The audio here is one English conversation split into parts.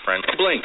friend Blink.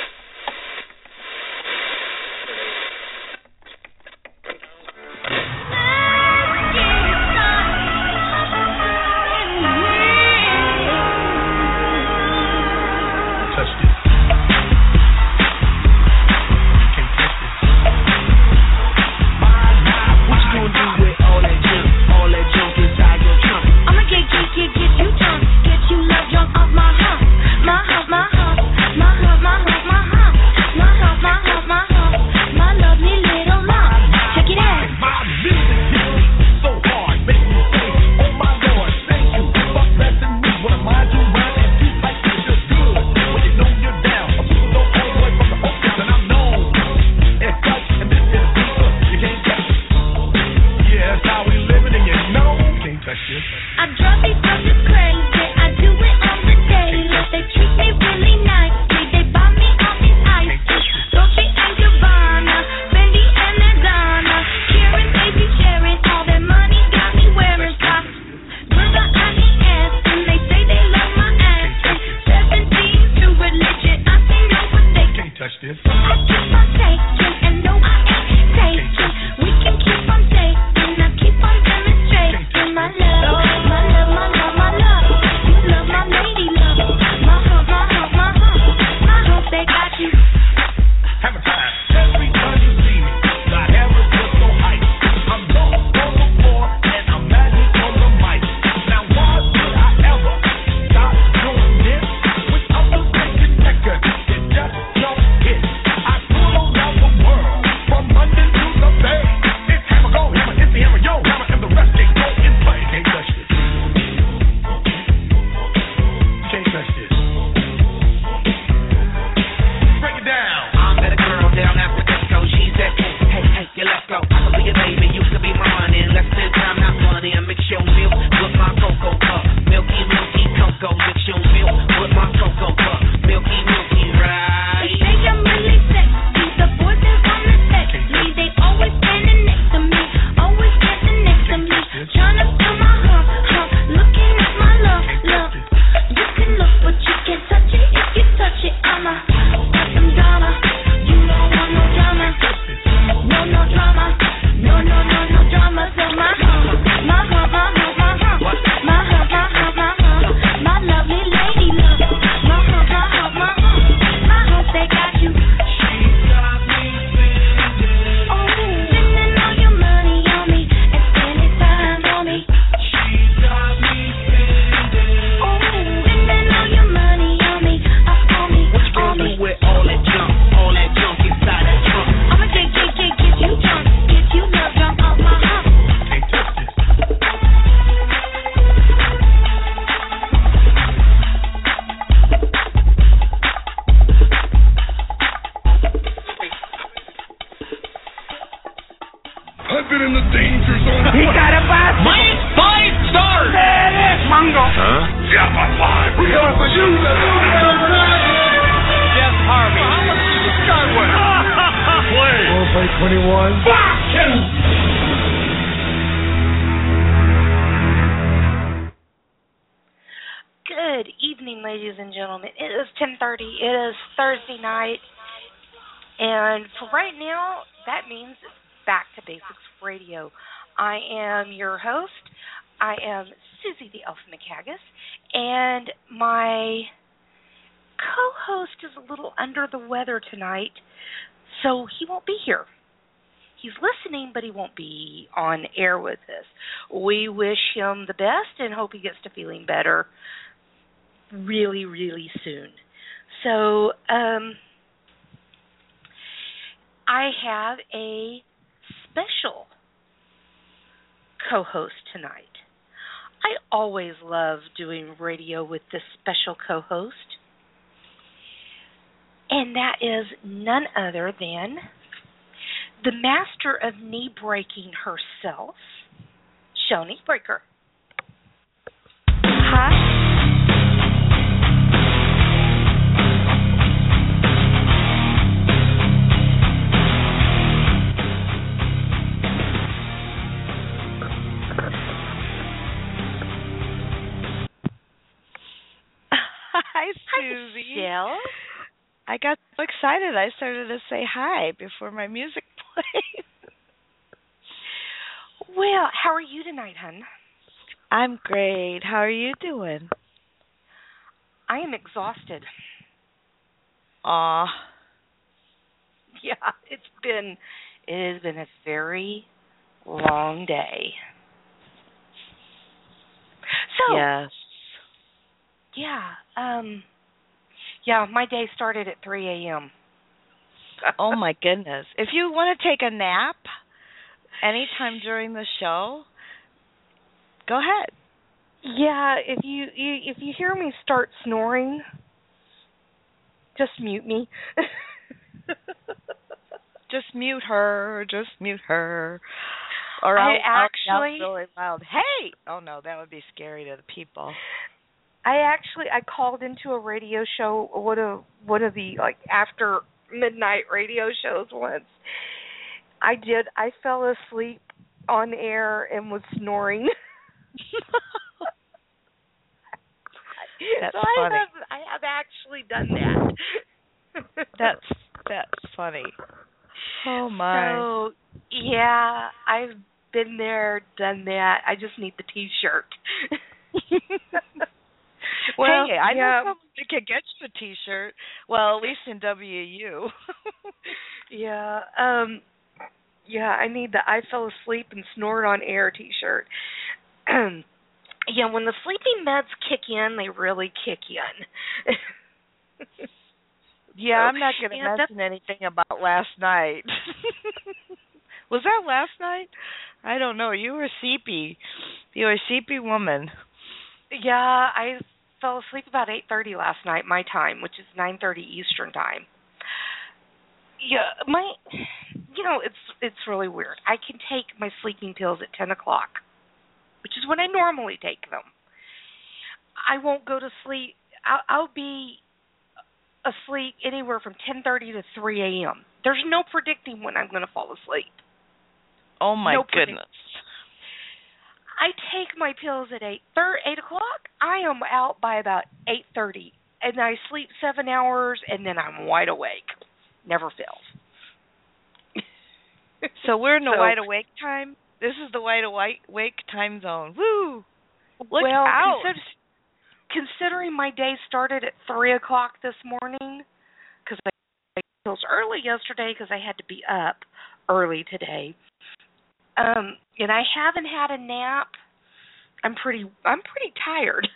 Radio. I am your host. I am Susie the Elf McHaggis, and my co-host is a little under the weather tonight, so he won't be here. He's listening, but he won't be on air with us. We wish him the best and hope he gets to feeling better really, really soon. So, I have a special co-host tonight. I always love doing radio with this special co-host, and that is none other than the master of knee breaking herself, Shoni Breaker. Hi. Hi, Susie. Hi, Jill. I got so excited I started to say hi before my music played. Well, how are you tonight, hun? I'm great. How are you doing? I am exhausted. Aw. Yeah, it has been a very long day. So, Yes. yeah, yeah, my day started at 3 a.m. Oh my goodness. If you want to take a nap anytime during the show, go ahead. Yeah, if you hear me start snoring, just mute me. Just mute her. Just mute her. Or I I'll yell actually really loud. Hey! Oh no, that would be scary to the people. I called into a radio show, one of the like after midnight radio shows once. I fell asleep on air and was snoring. That's So funny. I have actually done that. That's funny. Oh my. So yeah, I've been there, done that. I just need the T-shirt. Well, Hey, I know yeah, someone that can get you a T-shirt. Well, at least in WU. yeah, yeah. I need the I fell asleep and snored on air T-shirt. Yeah, when the sleeping meds kick in, they really kick in. Yeah, So, I'm not going to yeah, that's mention anything about last night. Was that last night? I don't know. You were seepy. You were a seepy woman. yeah. I fell asleep about 8:30 last night, my time, which is 9:30 Eastern time. Yeah, it's really weird. I can take my sleeping pills at 10 o'clock, which is when I normally take them. I won't go to sleep. I'll be asleep anywhere from 10:30 to 3 a.m. There's no predicting when I'm going to fall asleep. Oh my No goodness. I take my pills at 8 o'clock. I am out by about 8:30, and I sleep 7 hours, and then I'm wide awake. Never fails. So we're in the So, wide awake time? This is the wide awake time zone. Woo! Look well, out. considering my day started at 3 o'clock this morning, because I took pills early yesterday because I had to be up early today. And I haven't had a nap. I'm pretty tired.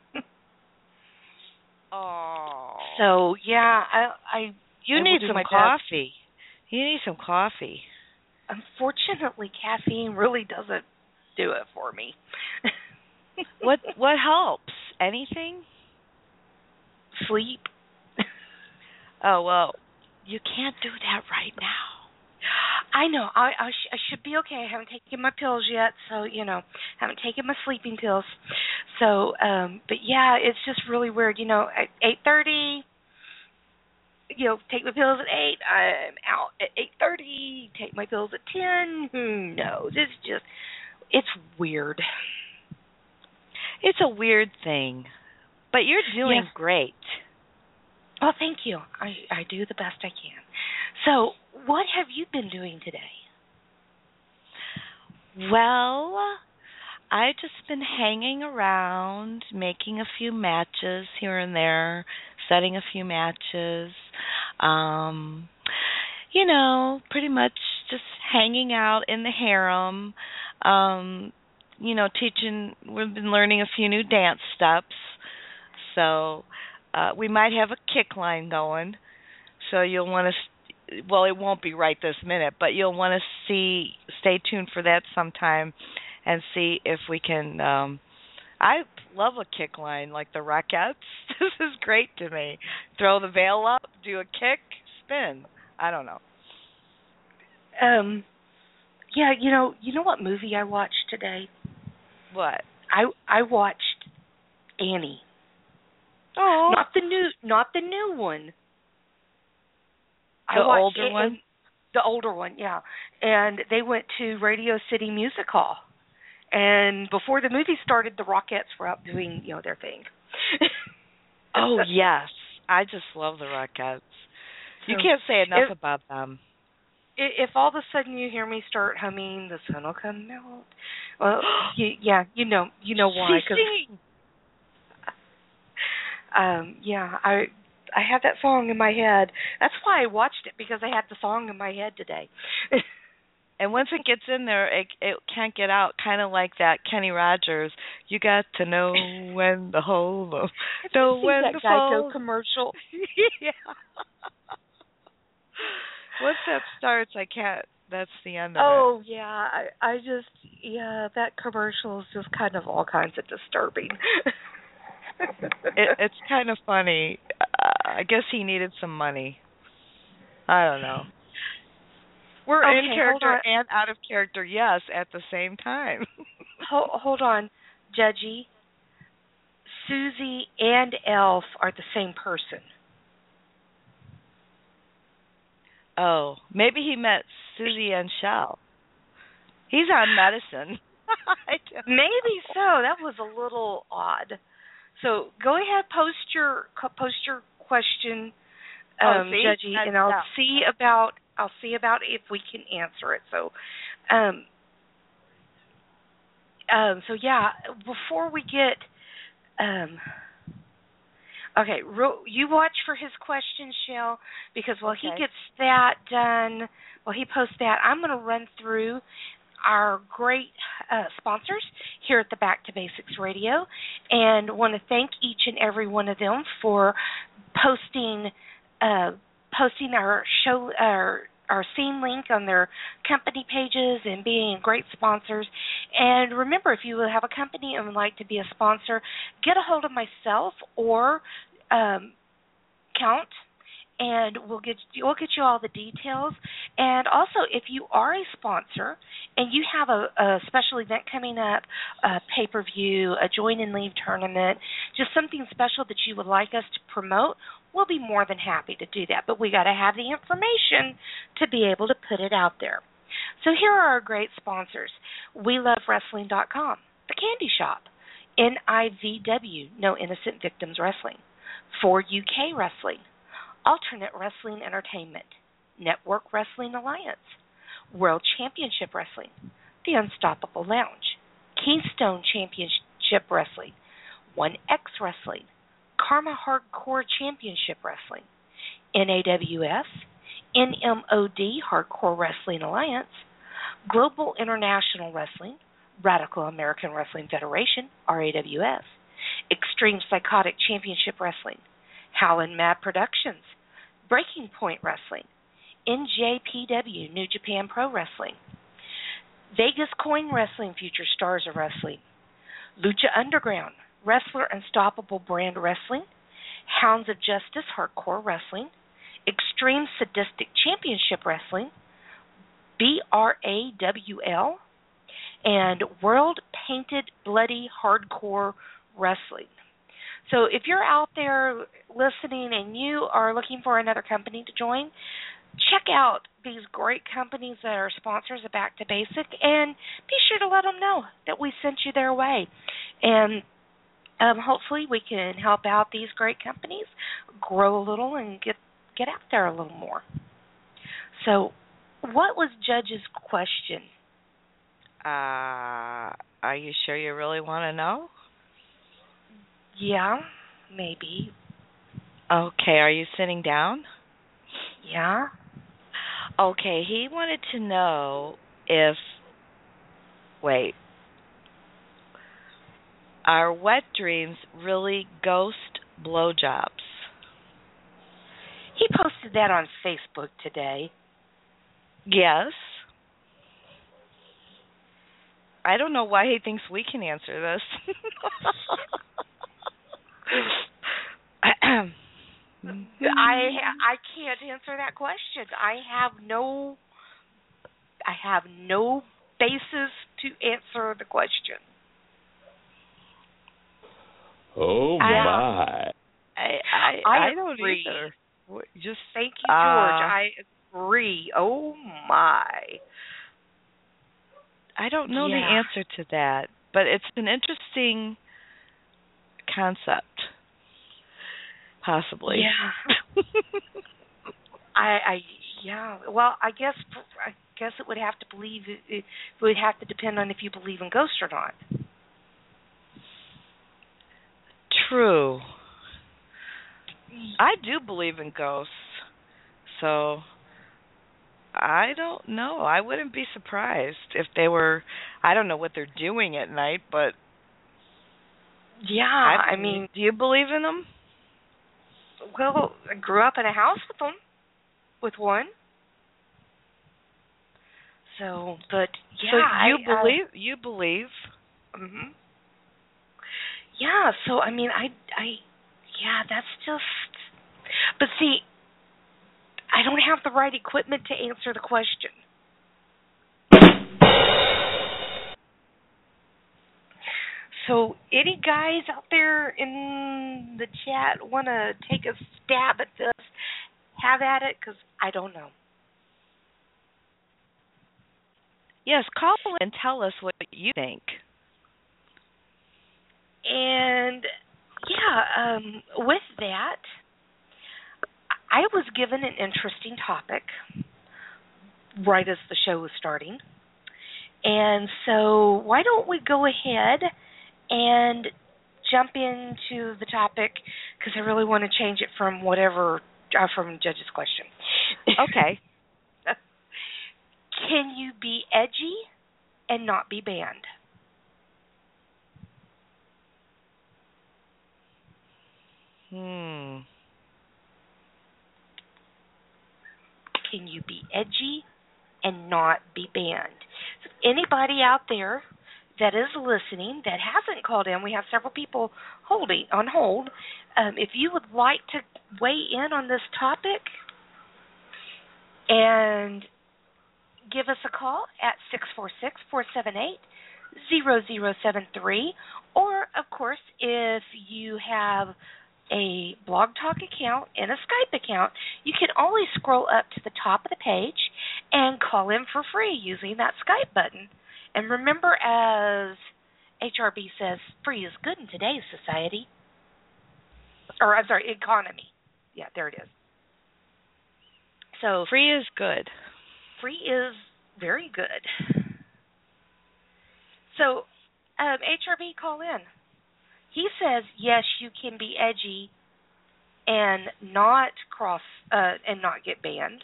Oh. So yeah, I You will need do some my best. coffee. You need some coffee. Unfortunately, caffeine really doesn't do it for me. What helps? Anything? Sleep. Oh, well, you can't do that right now. I know. I should be okay. I haven't taken my pills yet, so haven't taken my sleeping pills. So, but yeah, it's just really weird. At 8:30, take my pills at 8. I'm out at 8:30. Take my pills at 10. Who knows? It's weird. It's a weird thing, but you're doing Yeah. great. Well, thank you. I do the best I can. So, what have you been doing today? Well, I've just been hanging around, making a few matches here and there, setting a few matches. Um, pretty much just hanging out in the harem. We've been learning a few new dance steps. So, we might have a kick line going. So you'll want to, well, it won't be right this minute, but you'll want to stay tuned for that sometime and see if we can, I love a kick line like the Rockettes. This is great to me. Throw the veil up, do a kick, spin. I don't know. Yeah, you know what movie I watched today? What? I watched Annie. Oh. Not the new one. The older one? The older one, yeah. And they went to Radio City Music Hall. And before the movie started, the Rockettes were out doing, their thing. Oh, yes. I just love the Rockettes. You can't say enough about them. If all of a sudden you hear me start humming, the sun will come out. Well, you know why? She's singing. I had that song in my head. That's why I watched it, because I had the song in my head today. And once it gets in there, it can't get out. Kind of like that Kenny Rogers. You got to know when to hold 'em, know when to fold. Geico commercial. Yeah. Once that starts, I can't. That's the end of it. Oh yeah, I just that commercial is just kind of all kinds of disturbing. It's kind of funny. I guess he needed some money. I don't know. We're in character and out of character, yes, at the same time. Hold on, Judgy. Susie and Elf are the same person. Oh, maybe he met Susie and Shell. He's on medicine. Maybe so. That was a little odd. So go ahead, post your question, Judgy, and I'll see about if we can answer it. So, so yeah, before we get, okay, you watch for his question, Shell, because while he gets that done, while he posts that, I'm going to run through our great sponsors here at the Back to Basics Radio, and want to thank each and every one of them for posting our show, our scene link on their company pages and being great sponsors. And remember, if you have a company and would like to be a sponsor, get a hold of myself or Count, and we'll get you all the details. And also, if you are a sponsor and you have a special event coming up, a pay-per-view, a join and leave tournament, just something special that you would like us to promote, we'll be more than happy to do that. But we got to have the information to be able to put it out there. So here are our great sponsors: WeLoveWrestling.com, The Candy Shop, NIVW, No Innocent Victims Wrestling, 4UK Wrestling, Alternate Wrestling Entertainment, Network Wrestling Alliance, World Championship Wrestling, The Unstoppable Lounge, Keystone Championship Wrestling, 1X Wrestling, Karma Hardcore Championship Wrestling, NAWS, NMOD Hardcore Wrestling Alliance, Global International Wrestling, Radical American Wrestling Federation, RAWF, Extreme Psychotic Championship Wrestling, Howlin' Mad Productions, Breaking Point Wrestling, NJPW, New Japan Pro Wrestling, Vegas Coin Wrestling, Future Stars of Wrestling, Lucha Underground, Wrestler Unstoppable Brand Wrestling, Hounds of Justice Hardcore Wrestling, Extreme Sadistic Championship Wrestling, BRAWL, and World Painted Bloody Hardcore Wrestling. So if you're out there listening and you are looking for another company to join, check out these great companies that are sponsors of Back to Basic, and be sure to let them know that we sent you their way. And hopefully we can help out these great companies grow a little and get out there a little more. So what was Judge's question? Are you sure you really want to know? Yeah, maybe. Okay, are you sitting down? Yeah. Okay, he wanted to know if, are wet dreams really ghost blowjobs? He posted that on Facebook today. Yes. I don't know why he thinks we can answer this. I can't answer that question. I have no basis to answer the question. Oh my! I don't agree. either. Just thank you, George. I agree. Oh my! I don't know the answer to that, but it's an interesting concept. Possibly. Yeah. I yeah. Well, I guess it would have to believe it would have to depend on if you believe in ghosts or not. True. I do believe in ghosts. So I don't know. I wouldn't be surprised if they were. I don't know what they're doing at night, but Yeah, I I believe. mean, Do you believe in them? well, I grew up in a house with them, with one. So, but So yeah, you I believe? You believe? mhm. Yeah, so I mean, yeah, that's just. But see, I don't have the right equipment to answer the question. So, any guys out there in the chat want to take a stab at this? Have at it, because I don't know. Yes. Call and tell us what you think. And yeah, with that, I was given an interesting topic right as the show was starting. And so, why don't we go ahead and jump into the topic, because I really want to change it from from Judge's question. Okay. Can you be edgy and not be banned? Can you be edgy and not be banned? So anybody out there that is listening that hasn't called in, we have several people on hold. If you would like to weigh in on this topic and give us a call at 646-478-0073, or of course, if you have a Blog Talk account and a Skype account, you can always scroll up to the top of the page and call in for free using that Skype button. And remember, as HRB says, free is good in today's society. Or, I'm sorry, economy. Yeah, there it is. So Free is good. Free is very good. So, HRB, call in. He says, yes, you can be edgy and not and not get banned.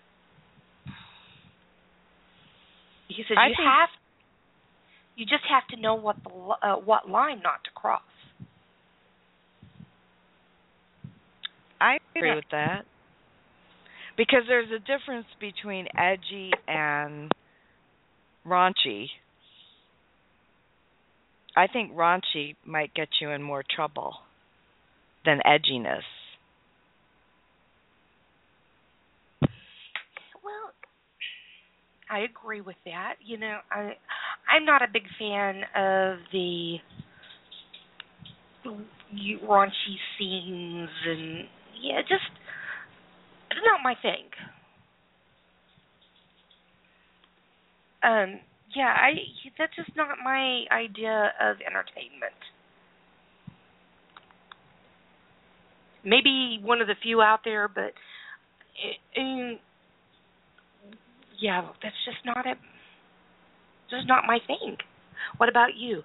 He says you just have to know what line not to cross. I agree with that. Because there's a difference between edgy and raunchy. I think raunchy might get you in more trouble than edginess. Well, I agree with that. You know, I'm not a big fan of the raunchy scenes, and just it's not my thing. That's just not my idea of entertainment. Maybe one of the few out there, but that's just not it. Just not my thing. What about you?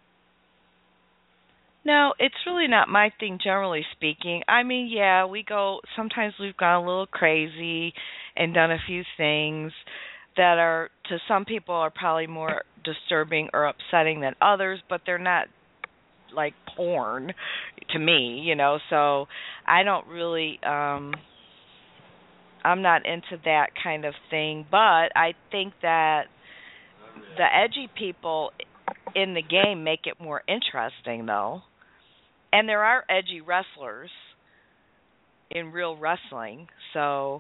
No, it's really not my thing, generally speaking. I mean, sometimes we've gone a little crazy and done a few things that are, to some people, are probably more disturbing or upsetting than others, but they're not like porn to me, so I don't really, I'm not into that kind of thing, but I think that the edgy people in the game make it more interesting, though. And there are edgy wrestlers in real wrestling, so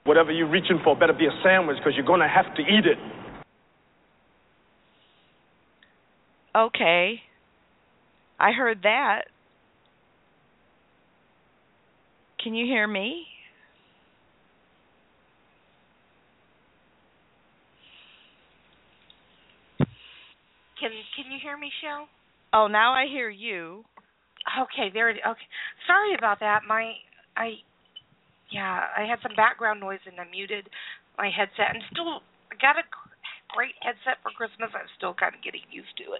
Whatever you're reaching for better be a sandwich because you're going to have to eat it. Okay. I heard that. Can you hear me? Can you hear me, Shell? Oh, now I hear you. Okay, there. Okay, sorry about that. I had some background noise and I muted my headset. And still, I got a great headset for Christmas. I'm still kind of getting used to it.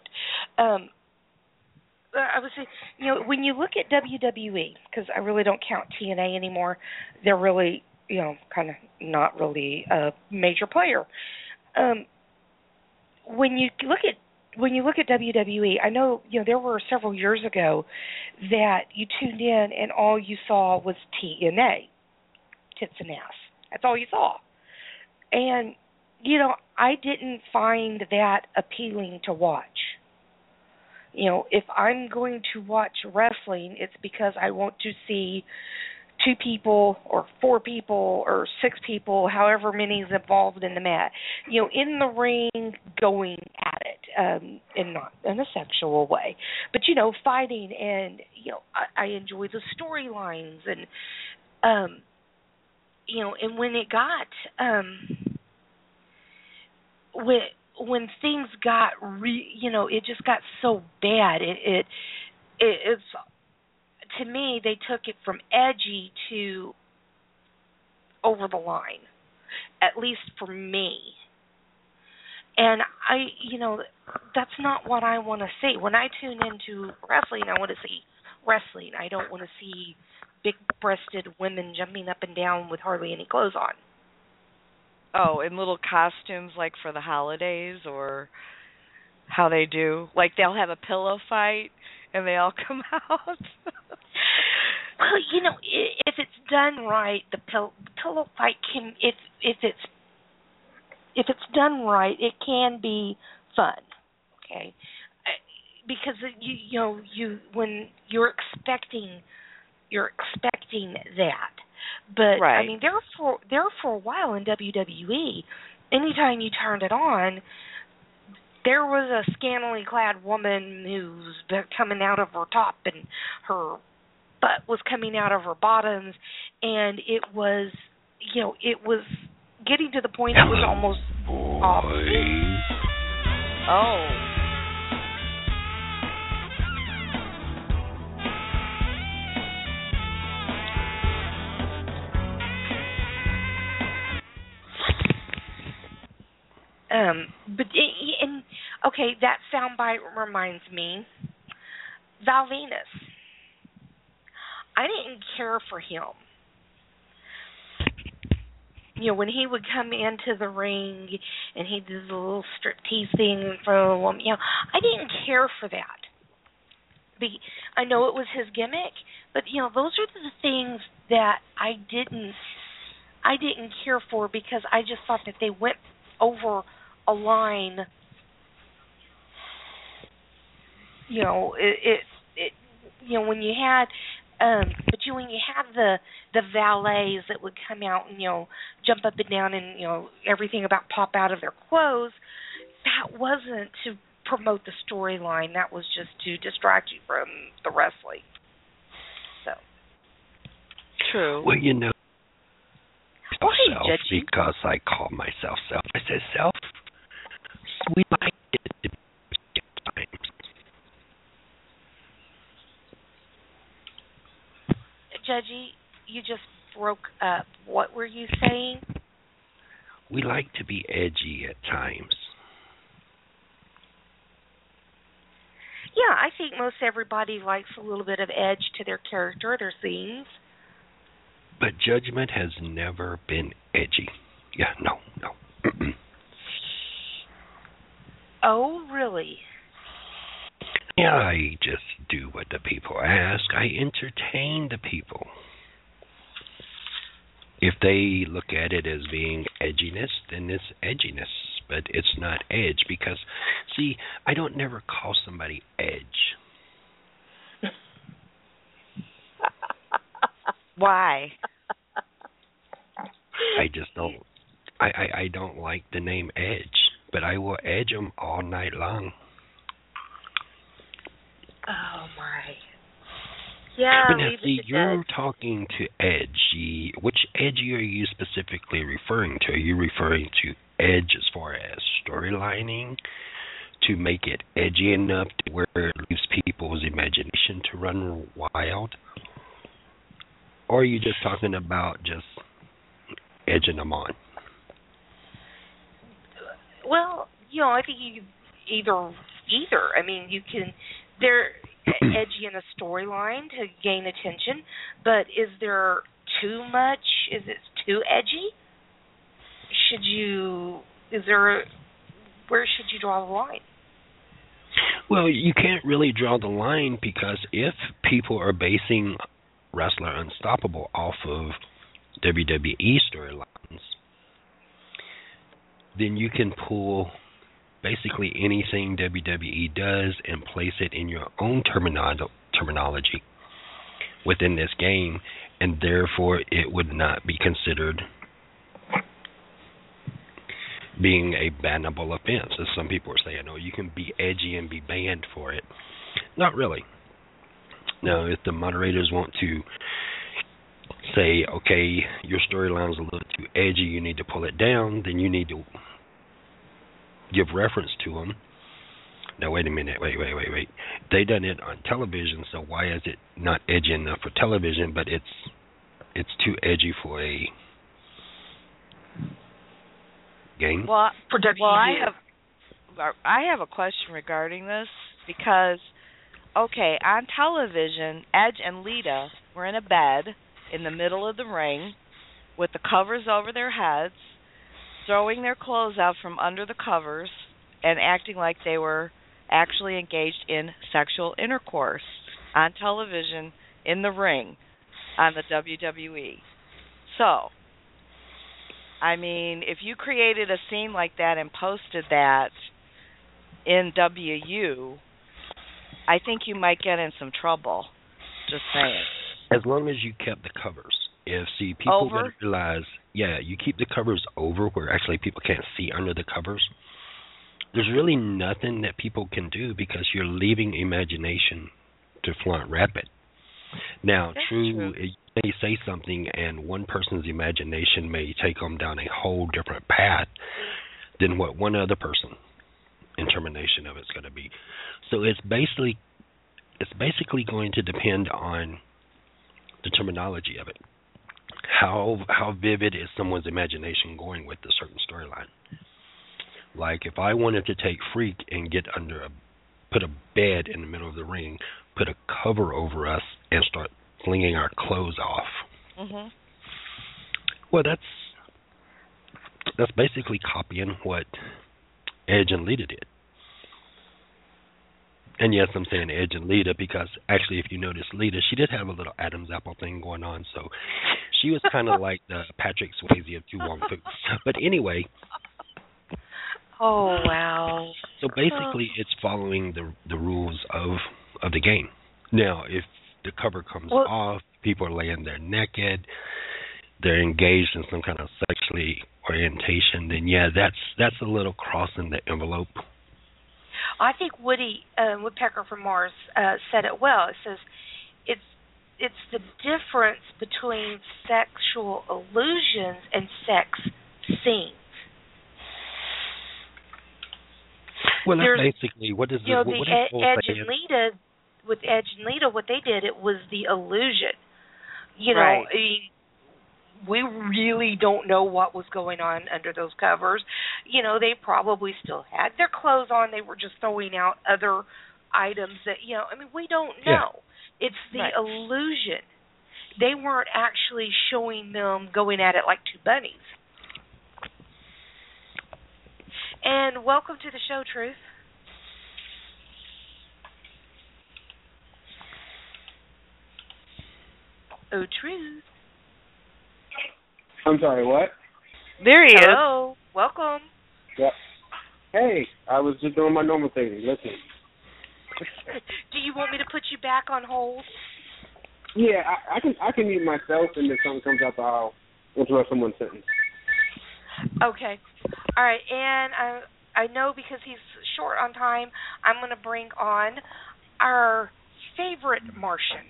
I would say, when you look at WWE, because I really don't count TNA anymore, they're really, kind of not really a major player. When you look at WWE, I know, there were several years ago that you tuned in and all you saw was TNA, tits and ass. That's all you saw. And, I didn't find that appealing to watch. If I'm going to watch wrestling, it's because I want to see 2 people or 4 people or 6 people, however many is involved in the match, in the ring going at it, and not in a sexual way, but, fighting, and, I enjoy the storylines, and, and when it got, when things got it just got so bad. It's to me, they took it from edgy to over the line, at least for me. And that's not what I want to see. When I tune into wrestling, I want to see wrestling. I don't want to see big-breasted women jumping up and down with hardly any clothes on. Oh, in little costumes like for the holidays, or how they do. Like they'll have a pillow fight and they all come out. Well, if it's done right, the pillow fight can, if it's done right, it can be fun. Okay, because you when you're expecting that. But right. I mean, there for a while in WWE, anytime you turned it on, there was a scantily clad woman who's coming out of her top and her butt was coming out of her bottoms, and it was getting to the point it was almost off. Oh. That soundbite reminds me, Val Venus. I didn't care for him. When he would come into the ring and he did the little striptease thing in front of a woman, I didn't care for that. I know it was his gimmick, but those are the things that I didn't care for, because I just thought that they went over a line. When you had, when you had the valets that would come out and jump up and down and everything about pop out of their clothes, that wasn't to promote the storyline. That was just to distract you from the wrestling. So true. Well, well, hey, self, because I call myself self. I said self. We might get it times. Judgy, you just broke up. What were you saying? We like to be edgy at times. Yeah, I think most everybody likes a little bit of edge to their character, their scenes. But Judgment has never been edgy. Yeah, no. Oh, really? Yeah, I just do what the people ask. I entertain the people. If they look at it as being edginess, then it's edginess. But it's not edge, because, see, I don't never call somebody edge. Why? I just don't. I don't like the name Edge, but I will edge them all night long. Oh my. Yeah. But now, see, you're talking to Edge. Which Edge are you specifically referring to? Are you referring to Edge as far as storylining, to make it edgy enough to where it leaves people's imagination to run wild? Or are you just talking about just edging them on? Well, I think you either. I mean, they're edgy in a storyline to gain attention, but is there too much? Is it too edgy? Where should you draw the line? Well, you can't really draw the line, because if people are basing Wrestler Unstoppable off of WWE storylines, then you can pull basically anything WWE does and place it in your own terminology within this game, and therefore it would not be considered being a bannable offense, as some people are saying. Oh, you can be edgy and be banned for it. Not really. Now, if the moderators want to say, okay, your storyline's a little too edgy, you need to pull it down, then you need to give reference to them. Now, wait a minute, wait. They done it on television, so why is it not edgy enough for television, but it's too edgy for a game? Well, for WWE. I have a question regarding this, because, okay, on television, Edge and Lita were in a bed in the middle of the ring with the covers over their heads, throwing their clothes out from under the covers and acting like they were actually engaged in sexual intercourse on television in the ring on the WWE. So, I mean, if you created a scene like that and posted that in WU, I think you might get in some trouble. Just saying. As long as you kept the covers. People gotta realize, you keep the covers over where actually people can't see under the covers. There's really nothing that people can do, because you're leaving imagination to flaunt rapid. Now, That's true, true. you may say something and one person's imagination may take them down a whole different path than what one other person interpretation of it's going to be. So it's basically going to depend on the terminology of it. How vivid is someone's imagination going with a certain storyline? Like if I wanted to take Freak and put a bed in the middle of the ring, put a cover over us, and start flinging our clothes off. Mhm. Well, that's basically copying what Edge and Lita did. And yes, I'm saying Edge and Lita because actually, if you notice, Lita, she did have a little Adam's apple thing going on, so she was kind of like the Patrick Swayze of Tu Wong Fu. But anyway. Oh wow! So basically, it's following the rules of the game. Now, if the cover comes off, people are laying there naked, they're engaged in some kind of sexually orientation, then that's a little crossing the envelope. I think Woodpecker from Mars said it well. It says it's the difference between sexual illusions and sex scenes. Well, that's basically what is Edge and Lita, with Edge and Lita, what they did, it was the illusion. You know, right. We really don't know what was going on under those covers. You know, they probably still had their clothes on. They were just throwing out other items that, you know, I mean, we don't know. Yeah. It's the illusion. They weren't actually showing them going at it like two bunnies. And welcome to the show, Truth. Oh, Truth. I'm sorry, what? There he is. Hello. Welcome. Yeah. Hey, I was just doing my normal thing. Listen. Do you want me to put you back on hold? Yeah, I can mute myself, and if something comes up, I'll interrupt someone's sentence. Okay. All right. And I know because he's short on time, I'm going to bring on our favorite Martian.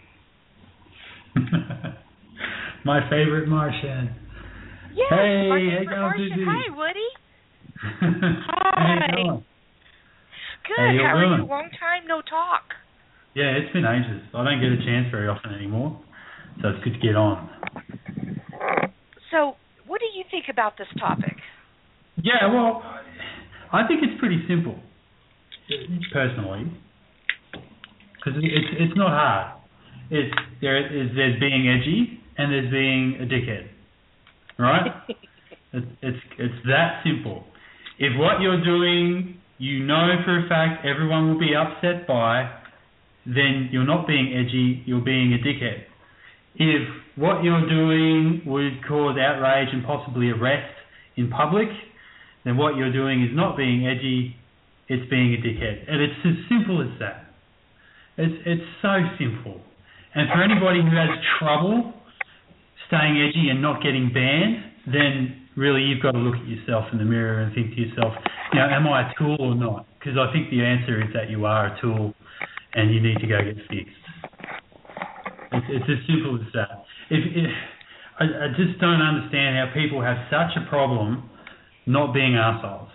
My favorite Martian. Yes, hey, my hey, favorite Martian. Hi, Woody. Hi. Good. How are you? Long time no talk. Yeah, it's been ages. I don't get a chance very often anymore, so it's good to get on. So, what do you think about this topic? Yeah, well, I think it's pretty simple, personally, because it's not hard. There's being edgy and there's being a dickhead, right? it's that simple. If what you're doing, you know for a fact everyone will be upset by, then you're not being edgy, you're being a dickhead. If what you're doing would cause outrage and possibly arrest in public, then what you're doing is not being edgy, it's being a dickhead. And it's as simple as that. It's so simple. And for anybody who has trouble staying edgy and not getting banned, then really you've got to look at yourself in the mirror and think to yourself, am I a tool or not? Because I think the answer is that you are a tool and you need to go get fixed. It's as simple as that. I just don't understand how people have such a problem not being assholes.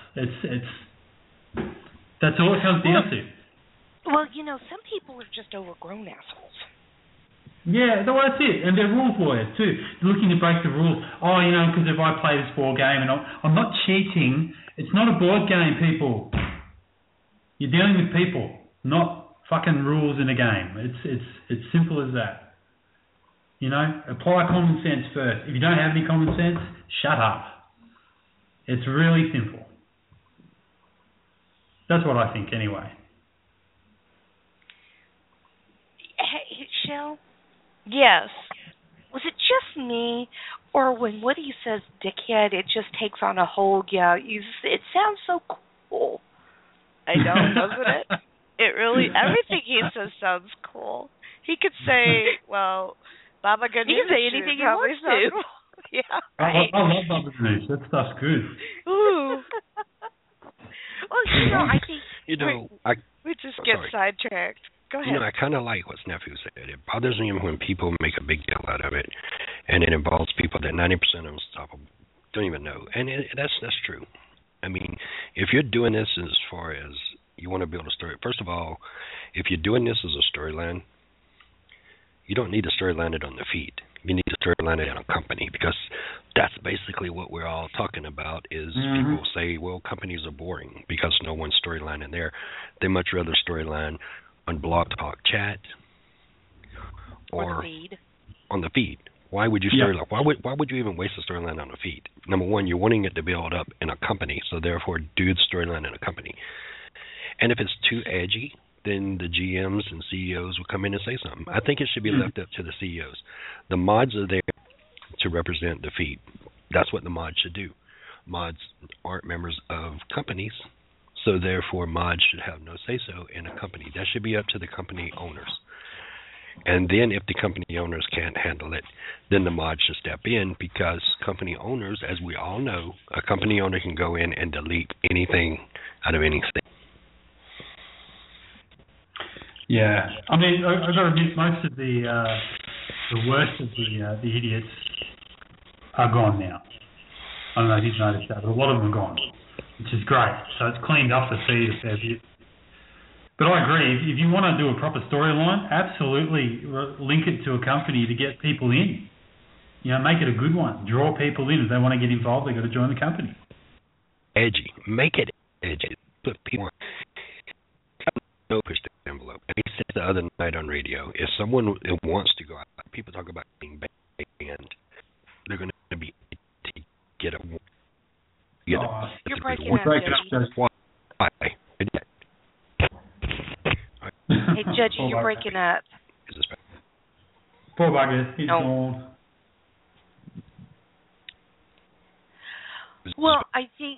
That's all it comes down to. Well, some people are just overgrown assholes. Yeah, that's it. And they're rules lawyers too. They're looking to break the rules. Because if I play this board game and I'm not cheating, it's not a board game, people. You're dealing with people, not fucking rules in a game. It's simple as that. Apply common sense first. If you don't have any common sense, shut up. It's really simple. That's what I think, anyway. Hey, Shell? Yes. Was it just me, or when Woody says dickhead, it just takes on a whole, it sounds so cool. I know, doesn't it? It really, everything he says sounds cool. He could say, well, Baba Ganoush. He can say anything he wants to. Yeah. Right. I love Baba Ganoush. That stuff's good. Ooh. Well, I think... we just get sidetracked. Go ahead. I kind of like what Snafu said. It bothers me when people make a big deal out of it, and it involves people that 90% of them don't even know. And that's true. I mean, if you're doing this as far as you want to build a story, first of all, if you're doing this as a storyline, you don't need to storyline it on the feed. You need to storyline it in a company, because that's basically what we're all talking about is people say, well, companies are boring because no one's storyline in there. They much rather storyline on Blog Talk Chat or on the feed. Why would you storyline? Why would you even waste a storyline on a feed? Number one, you're wanting it to build up in a company, so therefore do the storyline in a company. And if it's too edgy, then the GMs and CEOs will come in and say something. I think it should be left up to the CEOs. The mods are there to represent the feed. That's what the mods should do. Mods aren't members of companies, so therefore mods should have no say-so in a company. That should be up to the company owners. And then if the company owners can't handle it, then the mods should step in, because company owners, as we all know, a company owner can go in and delete anything out of anything. Yeah, I mean, I've got to admit, most of the worst of the idiots are gone now. I don't know if you've noticed that, but a lot of them are gone, which is great. So it's cleaned up the feed a fair bit. But I agree, if you want to do a proper storyline, absolutely link it to a company to get people in. Make it a good one. Draw people in. If they want to get involved, they've got to join the company. Edgy. Make it edgy. Put people on. No push the envelope. And he said the other night on radio, if someone wants to go out, people talk about being banned, they're going to be to get a. You're breaking up, Judgy. Why? Hey, Judgy, you're breaking up. Is this better? Poor bugger, he's gone. Well, I think,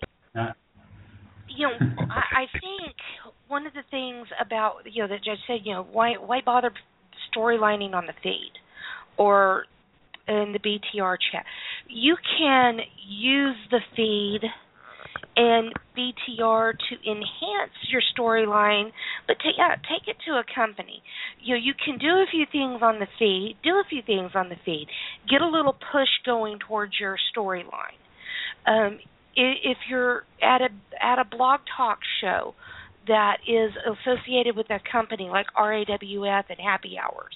I think one of the things about, that Judge said, why bother storylining on the feed or in the BTR chat? you can use the feed and BTR to enhance your storyline, but take it to a company. You can do a few things on the feed, get a little push going towards your storyline. If you're at a blog talk show that is associated with a company like RAWF and Happy Hours,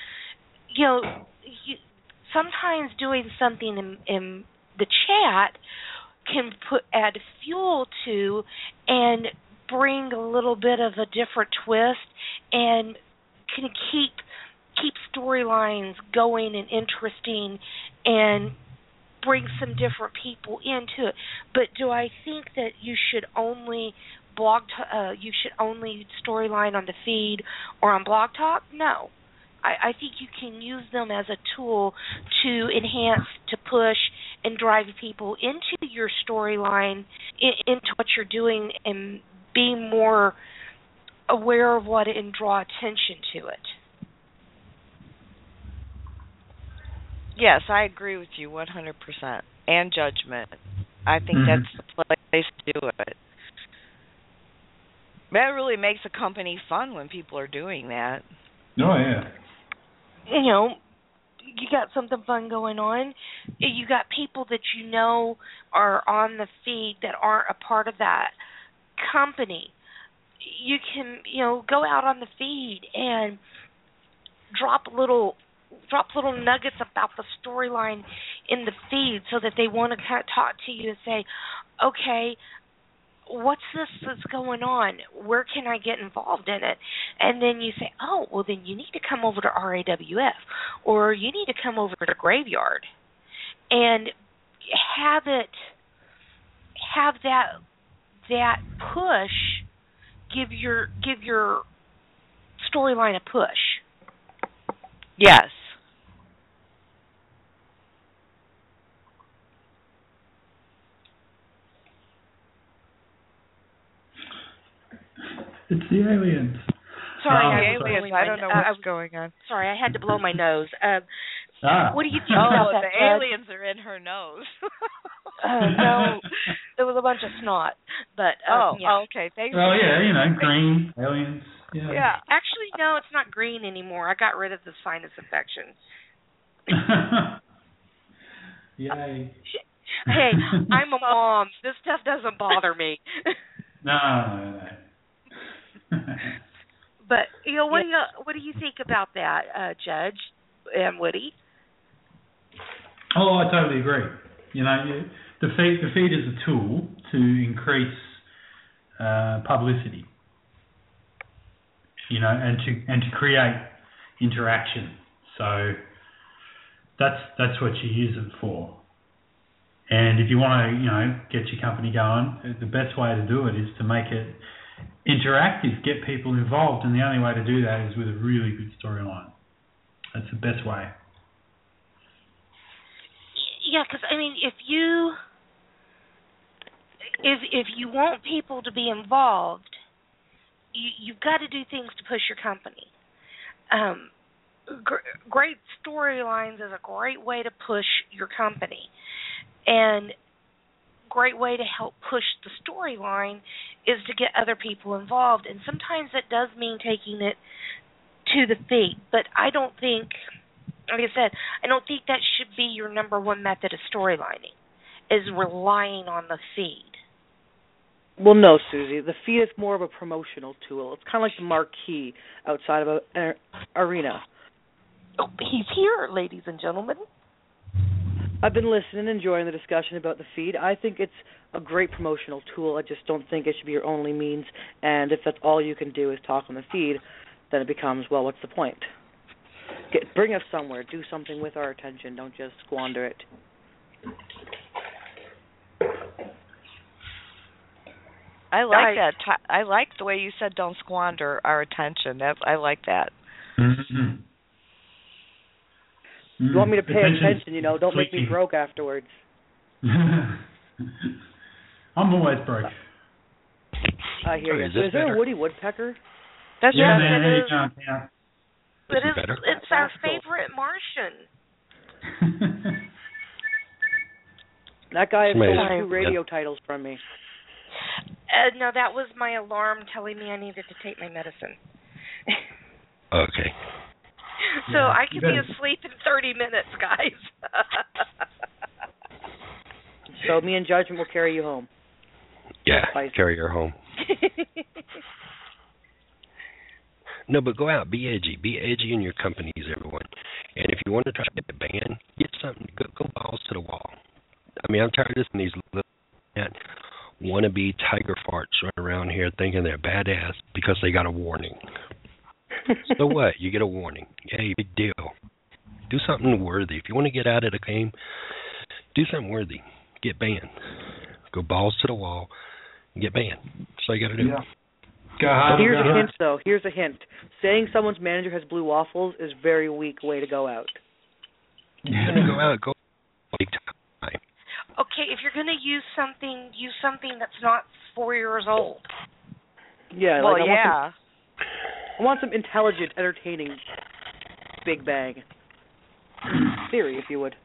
sometimes doing something in the chat can add fuel to and bring a little bit of a different twist and can keep storylines going and interesting and bring some different people into it. But do I think that you should only storyline on the feed or on Blog Talk? No. I think you can use them as a tool to enhance, to push, and drive people into your storyline, into what you're doing, and be more aware of what and draw attention to it. Yes, I agree with you 100%. And judgment. I think that's the place to do it. That really makes a company fun when people are doing that. Oh, yeah. You got something fun going on. You got people that are on the feed that aren't a part of that company. You can, go out on the feed and drop little nuggets about the storyline in the feed so that they want to kind of talk to you and say, okay, what's this that's going on? Where can I get involved in it? And then you say, oh, well, then you need to come over to RAWF, or you need to come over to Graveyard, and have that push, give your storyline a push. Yes. It's the aliens. Sorry, I don't know what's going on. Sorry, I had to blow my nose. What do you think about that? The aliens are in her nose. No, it was a bunch of snot. But okay. Thanks. Oh yeah, green aliens. Yeah. Actually, no, it's not green anymore. I got rid of the sinus infection. Yay. Hey, I'm a mom. This stuff doesn't bother me. No. But what do you think about that, Judge and Woody? Oh, I totally agree. The feed is a tool to increase publicity. And to create interaction. So that's what you use it for. And if you want to, get your company going, the best way to do it is to make it interactive, get people involved, and the only way to do that is with a really good storyline. That's the best way. Yeah, because if you want people to be involved, you've got to do things to push your company. Great storylines is a great way to push your company, and great way to help push the storyline is to get other people involved, and sometimes that does mean taking it to the feed. But I don't think, like I said, I don't think that should be your number one method of storylining, is relying on the feed. Well, no, Susie. The feed is more of a promotional tool. It's kind of like the marquee outside of an arena. Oh, he's here, ladies and gentlemen. I've been listening, enjoying the discussion about the feed. I think it's a great promotional tool. I just don't think it should be your only means. And if that's all you can do is talk on the feed, then it becomes, well, what's the point? Bring us somewhere. Do something with our attention. Don't just squander it. I like that. I like the way you said don't squander our attention. I like that. Mm-hmm. You want me to pay attention, don't make me broke afterwards. I'm always broke. I hear you. Is there a Woody Woodpecker? That's yeah, right. man, you can't count. It's our favorite Martian. That guy has Somebody's- stolen 2 radio titles from me. No, that was my alarm telling me I needed to take my medicine. Okay. So Yeah, I could you be better- asleep in 30 minutes, guys. So me and Judgment will carry you home. Yeah, Spicy. carry her home. No, but go out, be edgy. Be edgy in your companies, everyone. And if you want to try to get the band, get something, go balls to the wall. I mean, I'm tired of listening to these little wannabe tiger farts running around here thinking they're badass because they got a warning. So what? You get a warning. Hey, big deal. Do something worthy. If you want to get out of the game, do something worthy. Get banned. Go balls to the wall and get banned. That's all you got to do. Yeah. Go hard. Here's go a hard. hint, though. Here's a hint. Saying someone's manager has blue waffles is a very weak way to go out. Go out. Go big time. Okay, if you're going to use something that's not 4 years old. Yeah, Well, like yeah. I want some intelligent, entertaining Big Bang theory, if you would.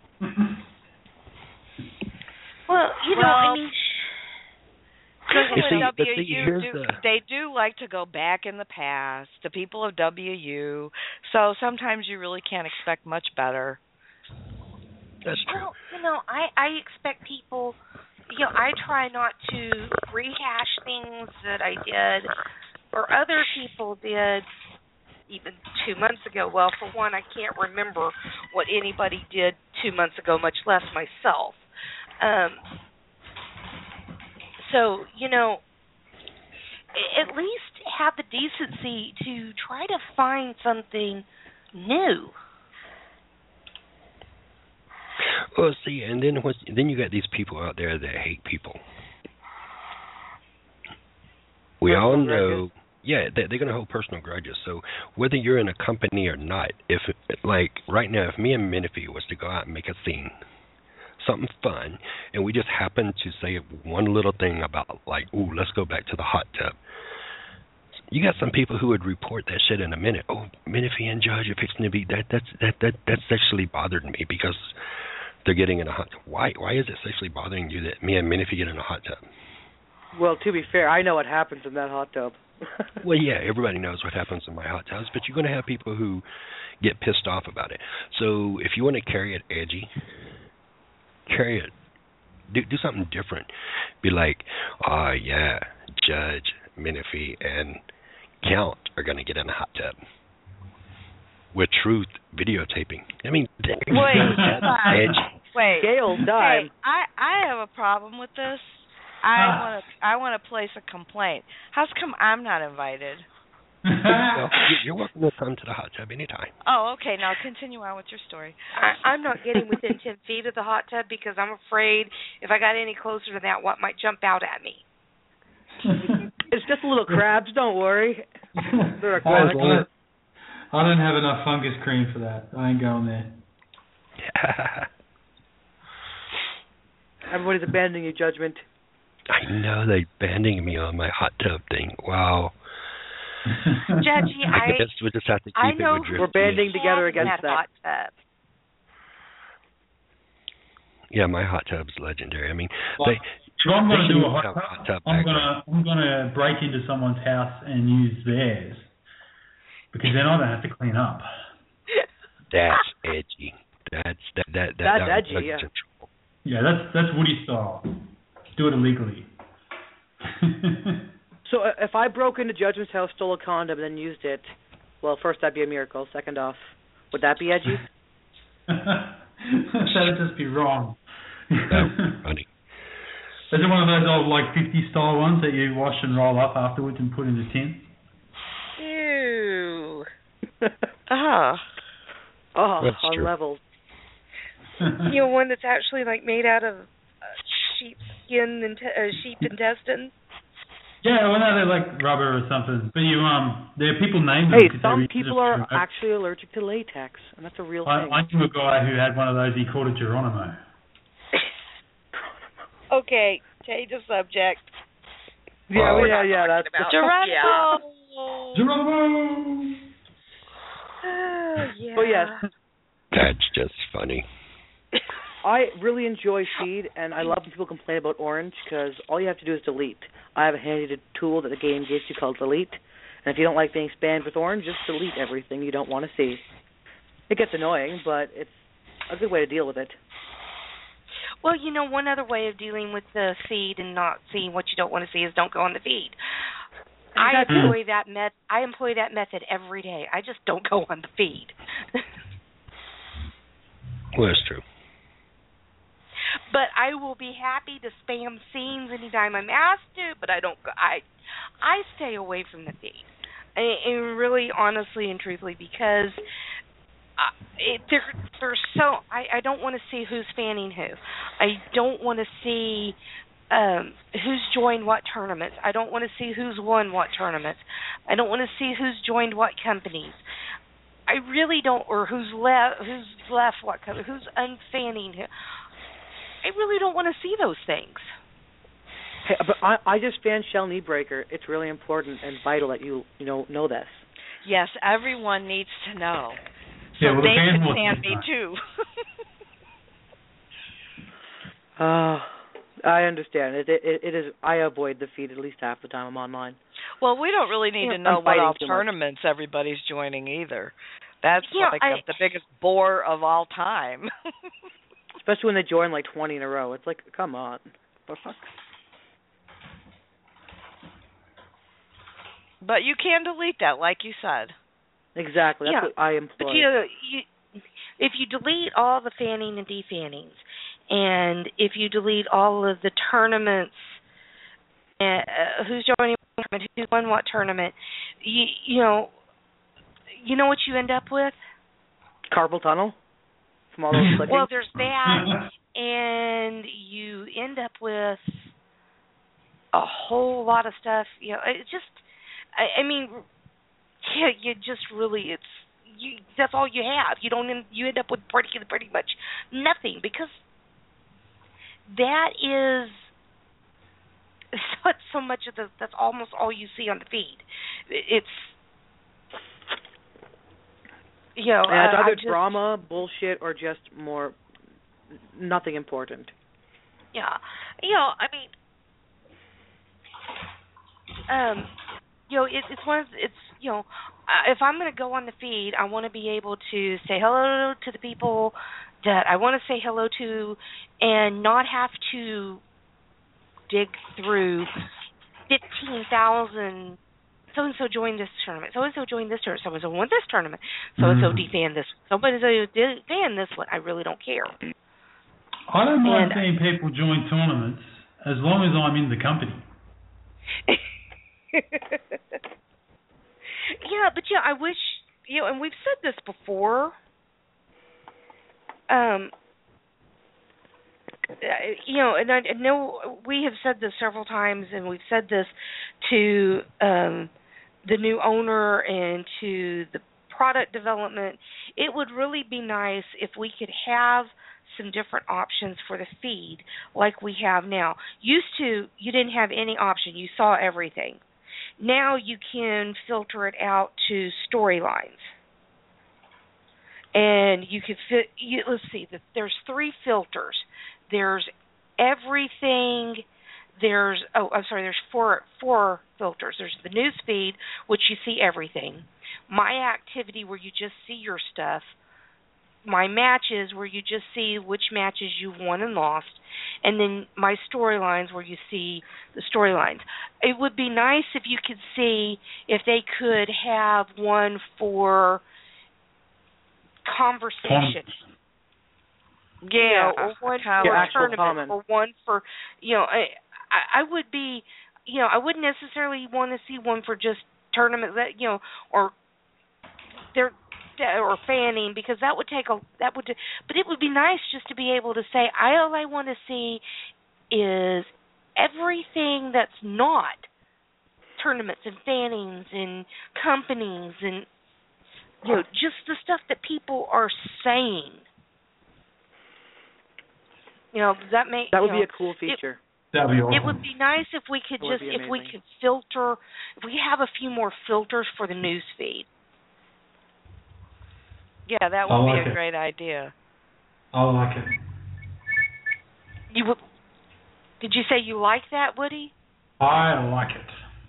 Well, I mean, People You see, in but see, WU here's they do like to go back in the past. The people of WU, so sometimes you really can't expect much better. That's true. well, I expect people, I try not to rehash things that I did or other people did even 2 months ago. Well, for one, I can't remember what anybody did 2 months ago, much less myself. So, at least have the decency to try to find something new. Well, see, and then you got these people out there that hate people. We all know, yeah, they're going to hold personal grudges. So whether you're in a company or not, if like right now, if me and Menifee was to go out and make a scene, something fun, and we just happen to say one little thing about like, ooh, let's go back to the hot tub. You got some people who would report that shit in a minute. Oh, Menifee and Judge are fixing to be that's sexually bothered me because they're getting in a hot tub. Why is it sexually bothering you that me and Menifee get in a hot tub? Well, to be fair, I know what happens in that hot tub. Well, yeah, everybody knows what happens in my hot tubs, but you're going to have people who get pissed off about it. So if you want to carry it edgy, carry it. Do something different. Be like, oh, yeah, Judge, Menifee, and Count are going to get in a hot tub. With Truth videotaping. I mean, Wait. Gail, dime. Hey, I have a problem with this. I want to place a complaint. How's come I'm not invited? Well, you're welcome to come to the hot tub anytime. Oh, okay. Now continue on with your story. I'm not getting within 10 feet of the hot tub because I'm afraid if I got any closer to that, what might jump out at me. It's just little crabs, don't worry. They're I don't have enough fungus cream for that. I ain't going there. Everybody's abandoning you, Judgment. I know they're banding me on my hot tub thing. Wow. Judgy, I guess we'll just have to keep it with we're banding together against that. Hot tub. Yeah, my hot tub's legendary. I mean, If I'm going to do a hot tub, I'm going to break into someone's house and use theirs because then I don't have to clean up. That's edgy. That's edgy. Yeah. Yeah, that's Woody style. Do it illegally. So if I broke into Judgment's house, stole a condom, and then used it, well, first that'd be a miracle. Second off, would that be edgy? That'd just be wrong. Funny. Is it one of those old 50 style ones that you wash and roll up afterwards and put in the tin? Ew. That's on true. levels. One that's actually made out of sheep skin and sheep intestine. Yeah, well, no, they're like rubber or something. But there are people named them. Hey, some people are actually allergic to latex, and that's a real thing. I knew a guy who had one of those. He called it Geronimo. Okay, change the subject. Yeah, that's Geronimo. Geronimo. Yeah. Oh yes. That's just funny. I really enjoy feed, and I love when people complain about Orange because all you have to do is delete. I have a handy tool that the game gives you called Delete, and if you don't like being spammed with Orange, just delete everything you don't want to see. It gets annoying, but it's a good way to deal with it. Well, one other way of dealing with the feed and not seeing what you don't want to see is don't go on the feed. I employ that method every day. I just don't go on the feed. Well, that's true. But I will be happy to spam scenes anytime I'm asked to. But I don't. I stay away from the feed, and really, honestly and truthfully, because there's so I don't want to see who's fanning who. I don't want to see who's joined what tournaments. I don't want to see who's won what tournaments. I don't want to see who's joined what companies. I really don't, or who's left what company, who's unfanning who. I really don't want to see those things. Hey, but I just fan Shell Kneebreaker. It's really important and vital that you know this. Yes, everyone needs to know. So Yeah, well, they the can fan fan will me too. I understand. It is. I avoid the feed at least half the time I'm online. Well, we don't really need to know what all tournaments everybody's joining either. That's the biggest bore of all time. Especially when they join like 20 in a row. It's like, come on. What the fuck? But you can delete that, like you said. Exactly. That's what I employ. But if you delete all the fanning and defannings, and if you delete all of the tournaments, who's joining what tournament, who won what tournament, you know what you end up with? Carpal tunnel? From all those clicking? Well, there's that, and you end up with a whole lot of stuff. It's just, you just really, that's all you have. You end up with pretty much nothing, because that is so much of that's almost all you see on the feed. It's it's either drama, bullshit, or just more nothing important. Yeah, it's one of if I'm going to go on the feed, I want to be able to say hello to the people that I want to say hello to, and not have to dig through 15,000. So and so joined this tournament. So and so joined this tournament. So and so won this tournament. So and so defanned this. So and so defanned this one. I really don't care. I don't mind seeing people join tournaments as long as I'm in the company. But I wish and we've said this before. And I know we have said this several times, and we've said this to the new owner and to the product development. It would really be nice if we could have some different options for the feed like we have now. Used to, you didn't have any option. You saw everything. Now you can filter it out to storylines. And you could let's see, there's 3 filters. There's everything. There's 4 filters. There's the news feed, which you see everything. My activity, where you just see your stuff. My matches, where you just see which matches you've won and lost. And then my storylines, where you see the storylines. It would be nice if you could see if they could have one for conversation. Or one for tournament, or one for, I would be, I wouldn't necessarily want to see one for just tournament, or fanning, because but it would be nice just to be able to say, all I want to see is everything that's not tournaments and fannings and companies and, just the stuff that people are saying. That would be a cool feature. That'd be awesome. It would be nice if we could if we could filter, if we have a few more filters for the news feed. Yeah, that would be a great idea. I like it. Did you say you like that, Woody? I like it.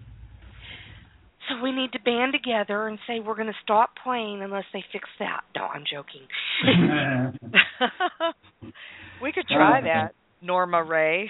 So we need to band together and say we're going to stop playing unless they fix that. No, I'm joking. We could try that, Norma Ray.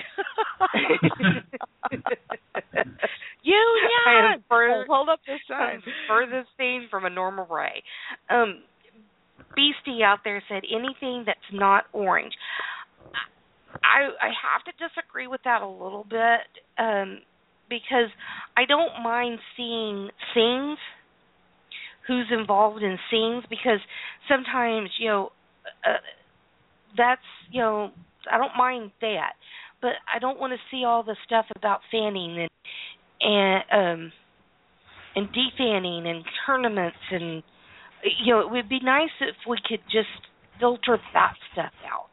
I am hold up this sign. Furthest thing from a Norma Ray. Beastie out there said anything that's not orange. I have to disagree with that a little bit because I don't mind seeing scenes, who's involved in scenes, because sometimes, that's, I don't mind that. But I don't want to see all the stuff about fanning and defanning and tournaments and, it would be nice if we could just filter that stuff out.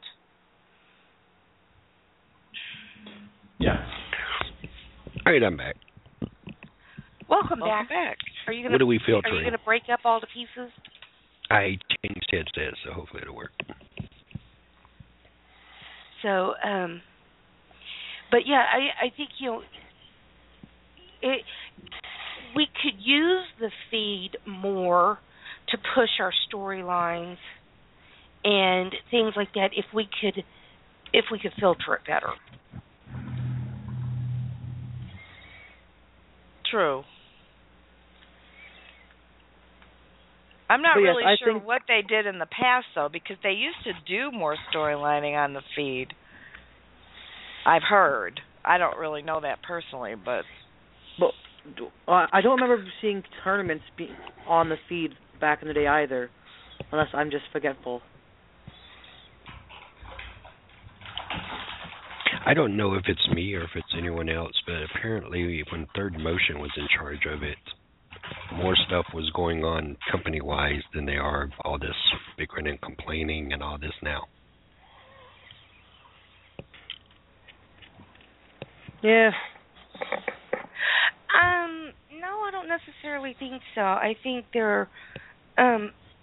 Yeah. All right, I'm back. Welcome back. Are you gonna, what are we filtering? Are you going to break up all the pieces? I changed headsets, so hopefully it'll work. So, but yeah, I think, we could use the feed more to push our storylines and things like that if we could filter it better. True. I'm not really sure what they did in the past, though, because they used to do more storylining on the feed. I've heard. I don't really know that personally, but... I don't remember seeing tournaments on the feed back in the day either, unless I'm just forgetful. I don't know if it's me or if it's anyone else, but apparently when Third Motion was in charge of it, more stuff was going on company-wise than they are all this bickering and complaining and all this now. Yeah. No, I don't necessarily think so. I think they're, I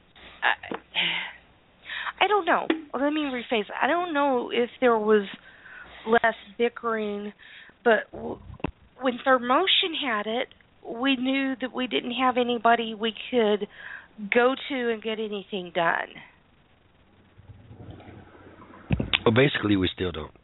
don't know. Let me rephrase. I don't know if there was less bickering, but when Third Motion had it, we knew that we didn't have anybody we could go to and get anything done. Well, basically, we still don't.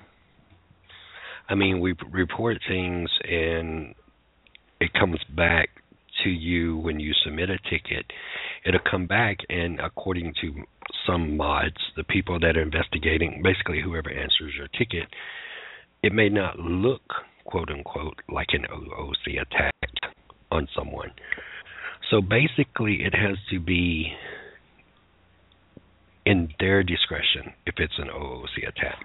I mean, we report things and it comes back to you when you submit a ticket. It'll come back, and according to some mods, the people that are investigating, basically whoever answers your ticket, it may not look, quote-unquote, like an OOC attack on someone. So basically it has to be in their discretion if it's an OOC attack.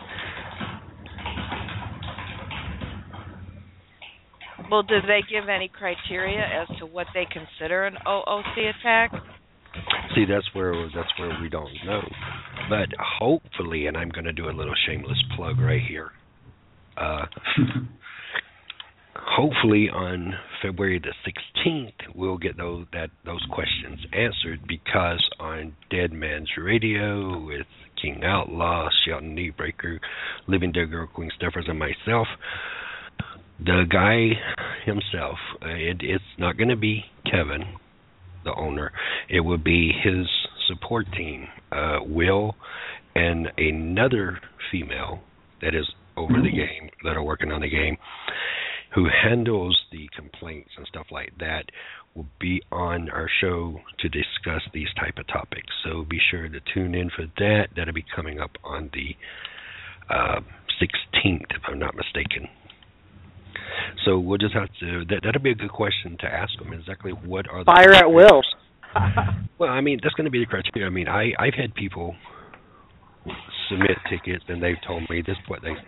Well, did they give any criteria as to what they consider an OOC attack? See, that's where we don't know. But hopefully, and I'm going to do a little shameless plug right here. Hopefully on February the 16th, we'll get those questions answered, because on Dead Man's Radio with King Outlaw, Shelton Kneebreaker, Living Dead Girl, Queen Steffers, and myself, the guy himself, it's not going to be Kevin, the owner. It will be his support team, Will, and another female that is over the game, that are working on the game, who handles the complaints and stuff like that, will be on our show to discuss these type of topics. So be sure to tune in for that. That'll be coming up on the 16th, if I'm not mistaken. So we'll just have to, that'll be a good question to ask them, exactly what are the... Fire at will. Well, I mean, that's going to be the criteria. I mean, I've had people submit tickets, and they've told me this is what they...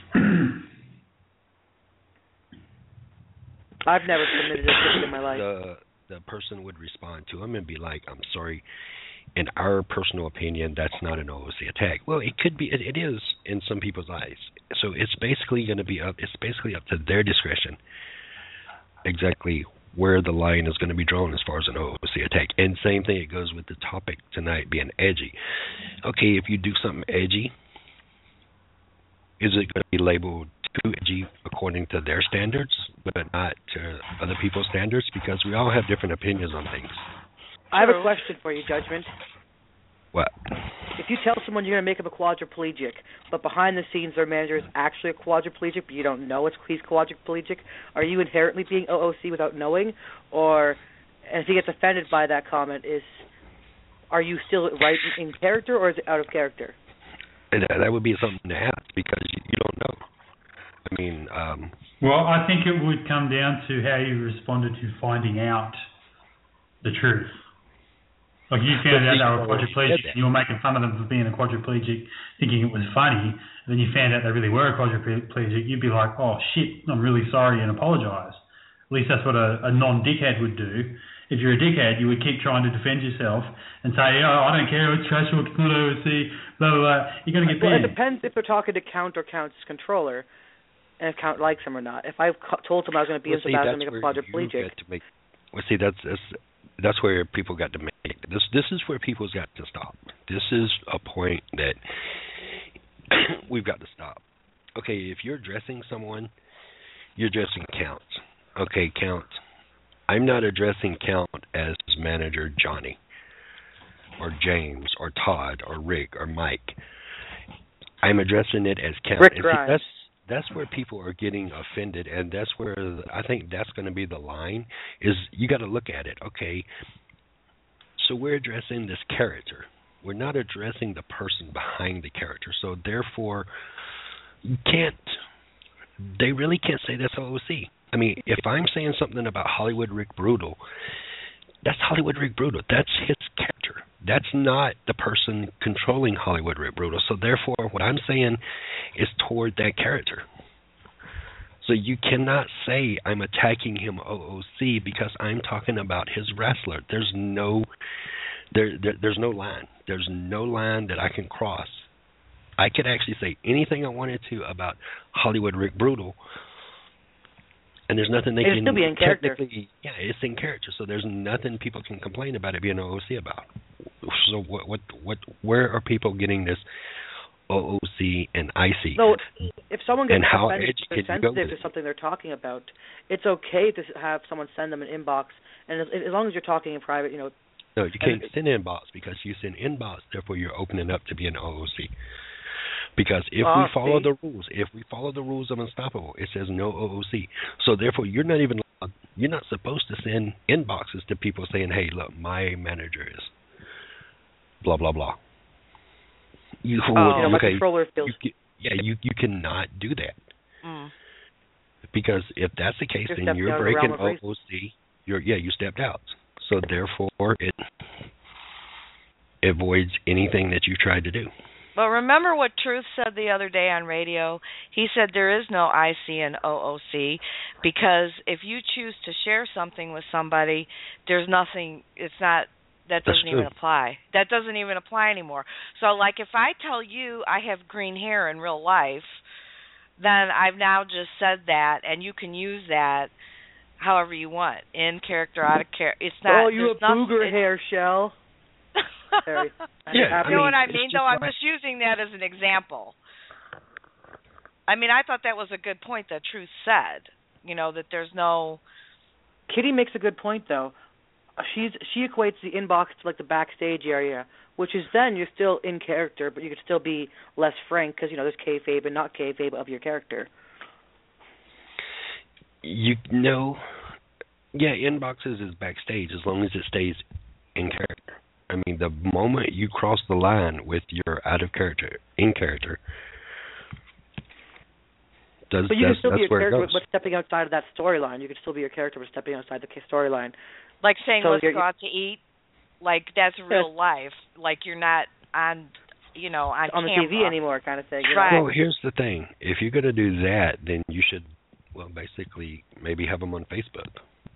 I've never submitted a ticket in my life. The person would respond to them and be like, I'm sorry, in our personal opinion, that's not an OOC attack. Well, it could be, it is in some people's eyes. So it's basically going to be up to their discretion exactly where the line is going to be drawn as far as an OOC attack. And same thing, it goes with the topic tonight being edgy. Okay, if you do something edgy, is it going to be labeled too edgy according to their standards, but not to other people's standards? Because we all have different opinions on things. I have a question for you, Judgment. What? If you tell someone you're going to make him a quadriplegic, but behind the scenes their manager is actually a quadriplegic, but you don't know he's quadriplegic, are you inherently being OOC without knowing? Or, and if he gets offended by that comment, are you still right in character, or is it out of character? And that would be something to ask, because you don't know. I mean... well, I think it would come down to how you responded to finding out the truth. Like, you found out they were quadriplegic and you were making fun of them for being a quadriplegic, thinking it was funny, and then you found out they really were a quadriplegic, you'd be like, oh, shit, I'm really sorry, and apologise. At least that's what a non-dickhead would do. If you're a dickhead, you would keep trying to defend yourself and say, oh, I don't care, it's trash talk, it's not OOC, blah, blah, blah. You're going to get banned. Well, it depends if they're talking to Count or Count's controller, and if Count likes him or not. If I told him I was going to be him so bad, I was going to make a quadriplegic. That's where people got to make it. This is where people's got to stop. This is a point that we've got to stop. Okay, if you're addressing someone, you're addressing Count. Okay, Count. I'm not addressing Count as manager Johnny or James or Todd or Rick or Mike. I'm addressing it as Count. Rick Grimes. That's where people are getting offended, and that's where I think that's going to be the line, is you got to look at it. Okay, so we're addressing this character. We're not addressing the person behind the character. So therefore, they really can't say that's OOC. I mean, if I'm saying something about Hollywood Rick Brutal, that's Hollywood Rick Brutal. That's his character. That's not the person controlling Hollywood Rick Brutal. So therefore, what I'm saying is toward that character. So you cannot say I'm attacking him OOC because I'm talking about his wrestler. There's no line. There's no line that I can cross. I could actually say anything I wanted to about Hollywood Rick Brutal, and there's nothing they can still be in character. Yeah, it's in character. So there's nothing people can complain about it being OOC about. So where are people getting this OOC and IC? So if someone gets how offended or sensitive to something they're talking about, it's okay to have someone send them an inbox, and as long as you're talking in private, you know. No, you can't send inbox because you send inbox. Therefore, you're opening up to be an OOC. Because if we follow the rules of Unstoppable, it says no OOC. So therefore, you're not supposed to send inboxes to people saying, "Hey, look, my manager is blah blah blah." My controller feels. You cannot do that. Because if that's the case, then you're breaking OOC. You stepped out. So therefore, it avoids anything that you tried to do. But remember what Truth said the other day on radio? He said there is no IC and OOC because if you choose to share something with somebody, there's nothing, that doesn't even apply. That doesn't even apply anymore. So like if I tell you I have green hair in real life, then I've now just said that and you can use that however you want, in character, out of character. It's not. Oh, you have booger hair, Shell. Sorry. You know what I mean? Though I'm just using that as an example. I mean, I thought that was a good point that Truth said. You know, that there's no... Kitty makes a good point, though. She equates the inbox to, like, the backstage area, which is then you're still in character, but you could still be less frank because, you know, there's kayfabe and not kayfabe of your character. Inboxes is backstage as long as it stays in character. I mean, the moment you cross the line with your out of character, in character, but you can still be your character, but stepping outside of that storyline. You can still be your character, but stepping outside the storyline. Like saying, let's go out to eat. Like, that's real life. Like, you're not on on the TV anymore kind of thing. Right. Well, here's the thing. If you're going to do that, then you should, basically maybe have them on Facebook.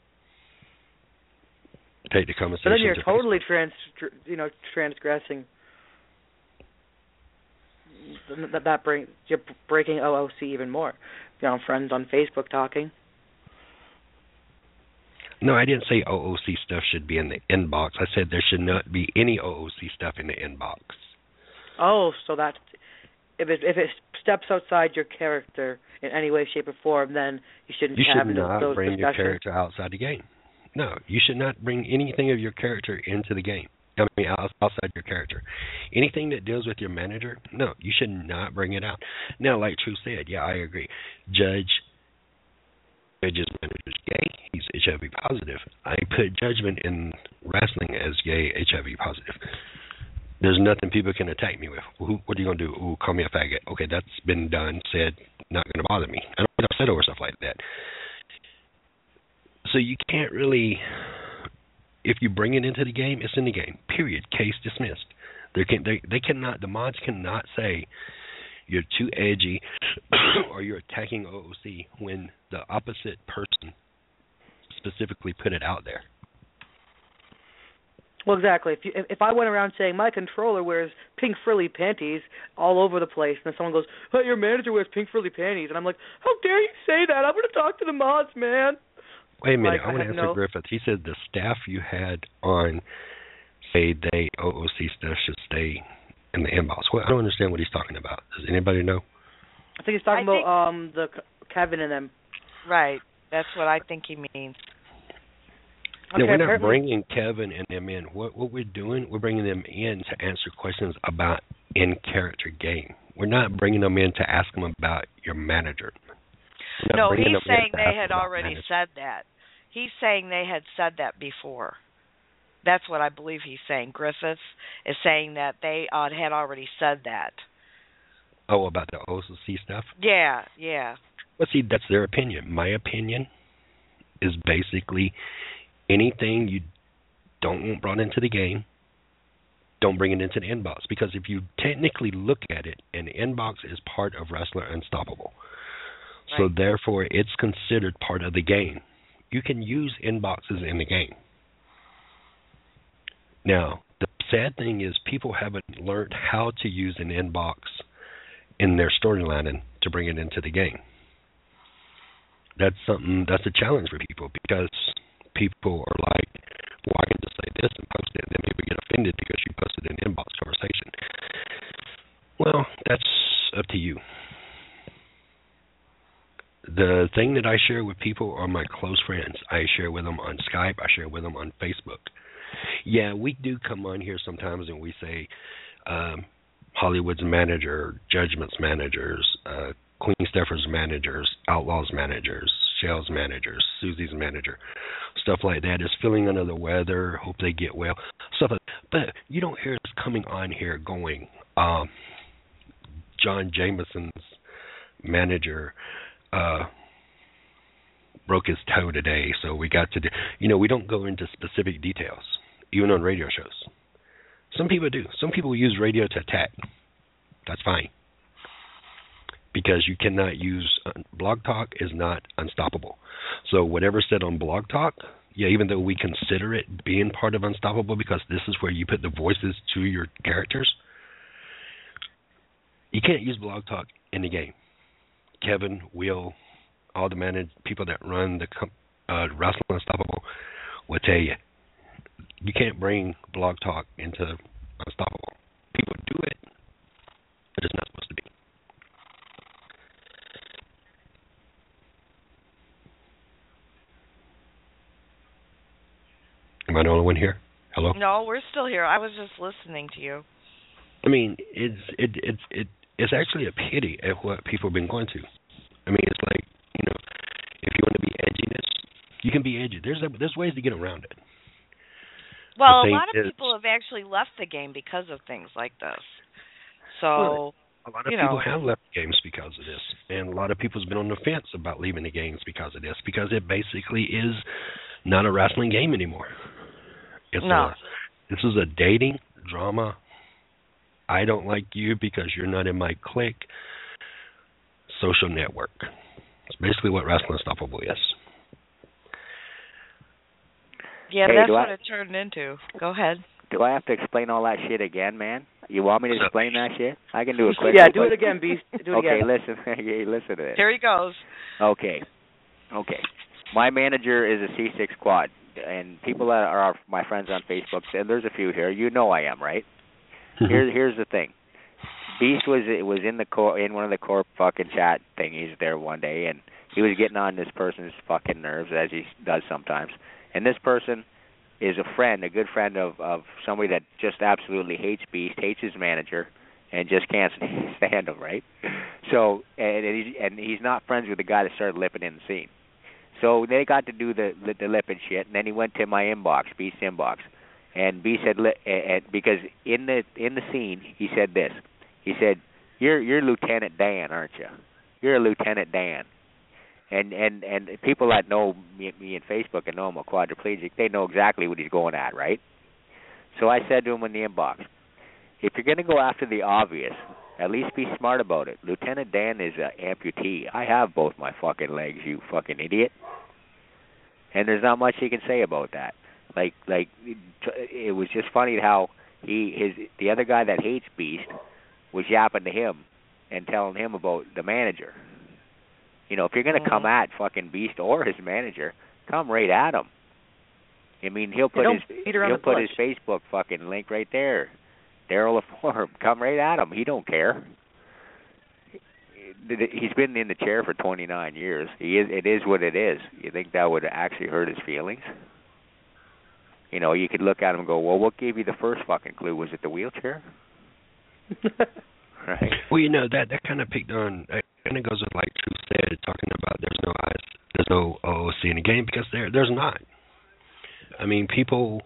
Take the conversation. But then you're totally transgressing. You're breaking OOC even more. Friends on Facebook talking. No, I didn't say OOC stuff should be in the inbox. I said there should not be any OOC stuff in the inbox. Oh, so that if it's steps outside your character in any way, shape, or form, then you shouldn't have those discussions. You should not bring your character outside the game. No, you should not bring anything of your character into the game. I mean, outside your character. Anything that deals with your manager, no, you should not bring it out. Now, like True said, yeah, I agree. Judge's manager's gay. He's HIV positive. I put Judgment in wrestling as gay, HIV positive. There's nothing people can attack me with. What are you going to do? Ooh, call me a faggot. Okay, that's been done, said, not going to bother me. I don't get upset over stuff like that. So you can't really, if you bring it into the game, it's in the game. Period. Case dismissed. They cannot, the mods cannot say you're too edgy or you're attacking OOC when the opposite person specifically put it out there. Well, exactly. If I went around saying my controller wears pink frilly panties all over the place, and then someone goes, "Oh, your manager wears pink frilly panties," and I'm like, "How dare you say that? I'm going to talk to the mods, man." Wait a minute. I want to answer Griffith. He said the staff you had on say they OOC stuff should stay in the inbox. Well, I don't understand what he's talking about. Does anybody know? I think he's talking about the Kevin and them. Right. That's what I think he means. No, we're not bringing Kevin and them in. What we're doing, we're bringing them in to answer questions about in-character game. We're not bringing them in to ask them about your manager. No, he's saying they had already said that. He's saying they had said that before. That's what I believe he's saying. Griffiths is saying that they had already said that. Oh, about the OOC stuff? Yeah, yeah. Well, see, that's their opinion. My opinion is basically anything you don't want brought into the game, don't bring it into the inbox. Because if you technically look at it, an inbox is part of Wrestler Unstoppable. Right. So therefore, it's considered part of the game. You can use inboxes in the game. Now, the sad thing is people haven't learned how to use an inbox in their storyline to bring it into the game. That's a challenge for people because people are like, well, I can just say this and post it, and then people get offended because you posted an inbox conversation. Well, that's up to you. The thing that I share with people are my close friends. I share with them on Skype. I share with them on Facebook. Yeah, we do come on here sometimes and we say Hollywood's manager, Judgment's managers, Queen Stepher's managers, Outlaw's managers, Shell's managers, Susie's manager, stuff like that. Is feeling under the weather, hope they get well, stuff like that. But you don't hear us coming on here going, John Jameson's manager broke his toe today, so we got to do, we don't go into specific details, even on radio shows. Some people do. Some people use radio to attack. That's fine. Because you cannot use, Blog Talk is not Unstoppable. So whatever's said on Blog Talk, yeah, even though we consider it being part of Unstoppable because this is where you put the voices to your characters, you can't use Blog Talk in the game. Kevin, Will, all the people that run the Wrestling Unstoppable will tell you, you can't bring Blog Talk into Unstoppable. People do it, but it's not supposed to be. Am I the only one here? Hello? No, we're still here. I was just listening to you. I mean, it's actually a pity at what people have been going to. I mean, it's like, if you want to be edginess, you can be edgy. There's ways to get around it. Well, a lot of people have actually left the game because of things like this. So, a lot of people have left games because of this, and a lot of people's been on the fence about leaving the games because of this, because it basically is not a wrestling game anymore. This is a dating drama. I don't like you because you're not in my clique. Social network. It's basically what Wrestling Unstoppable is. Yeah, that's what it turned into. Go ahead. Do I have to explain all that shit again, man? You want me to explain that shit? I can do it quick. Yeah, do it again, Beast. Do it again. Okay, listen to this. Here he goes. Okay. My manager is a C6 quad, and people that are my friends on Facebook, and there's a few here, I am, right? Here's the thing. Beast was in in one of the corp fucking chat thingies there one day, and he was getting on this person's fucking nerves, as he does sometimes. And this person is a good friend of somebody that just absolutely hates Beast, hates his manager, and just can't stand him, right? So, and he's not friends with the guy that started lipping in the scene. So they got to do the lipping shit, and then he went to my inbox, Beast's inbox, and Beast said, because in the scene he said this. He said, "You're Lieutenant Dan, aren't you? You're a Lieutenant Dan." And people that know me in Facebook and know I'm a quadriplegic, they know exactly what he's going at, right? So I said to him in the inbox, if you're going to go after the obvious, at least be smart about it. Lieutenant Dan is an amputee. I have both my fucking legs, you fucking idiot. And there's not much he can say about that. Like it was just funny how the other guy that hates Beast was yapping to him and telling him about the manager. You know, if you're going to come at fucking Beast or his manager, come right at him. I mean, he'll put his Facebook fucking link right there. Daryl LaForme, come right at him. He don't care. He's been in the chair for 29 years. It is what it is. You think that would actually hurt his feelings? You know, you could look at him and go, well, what gave you the first fucking clue? Was it the wheelchair? Right. Well, you know, that kind of picked on, kind of goes with like Truth said, talking about there's no OOC in the game, because there's not. I mean, people,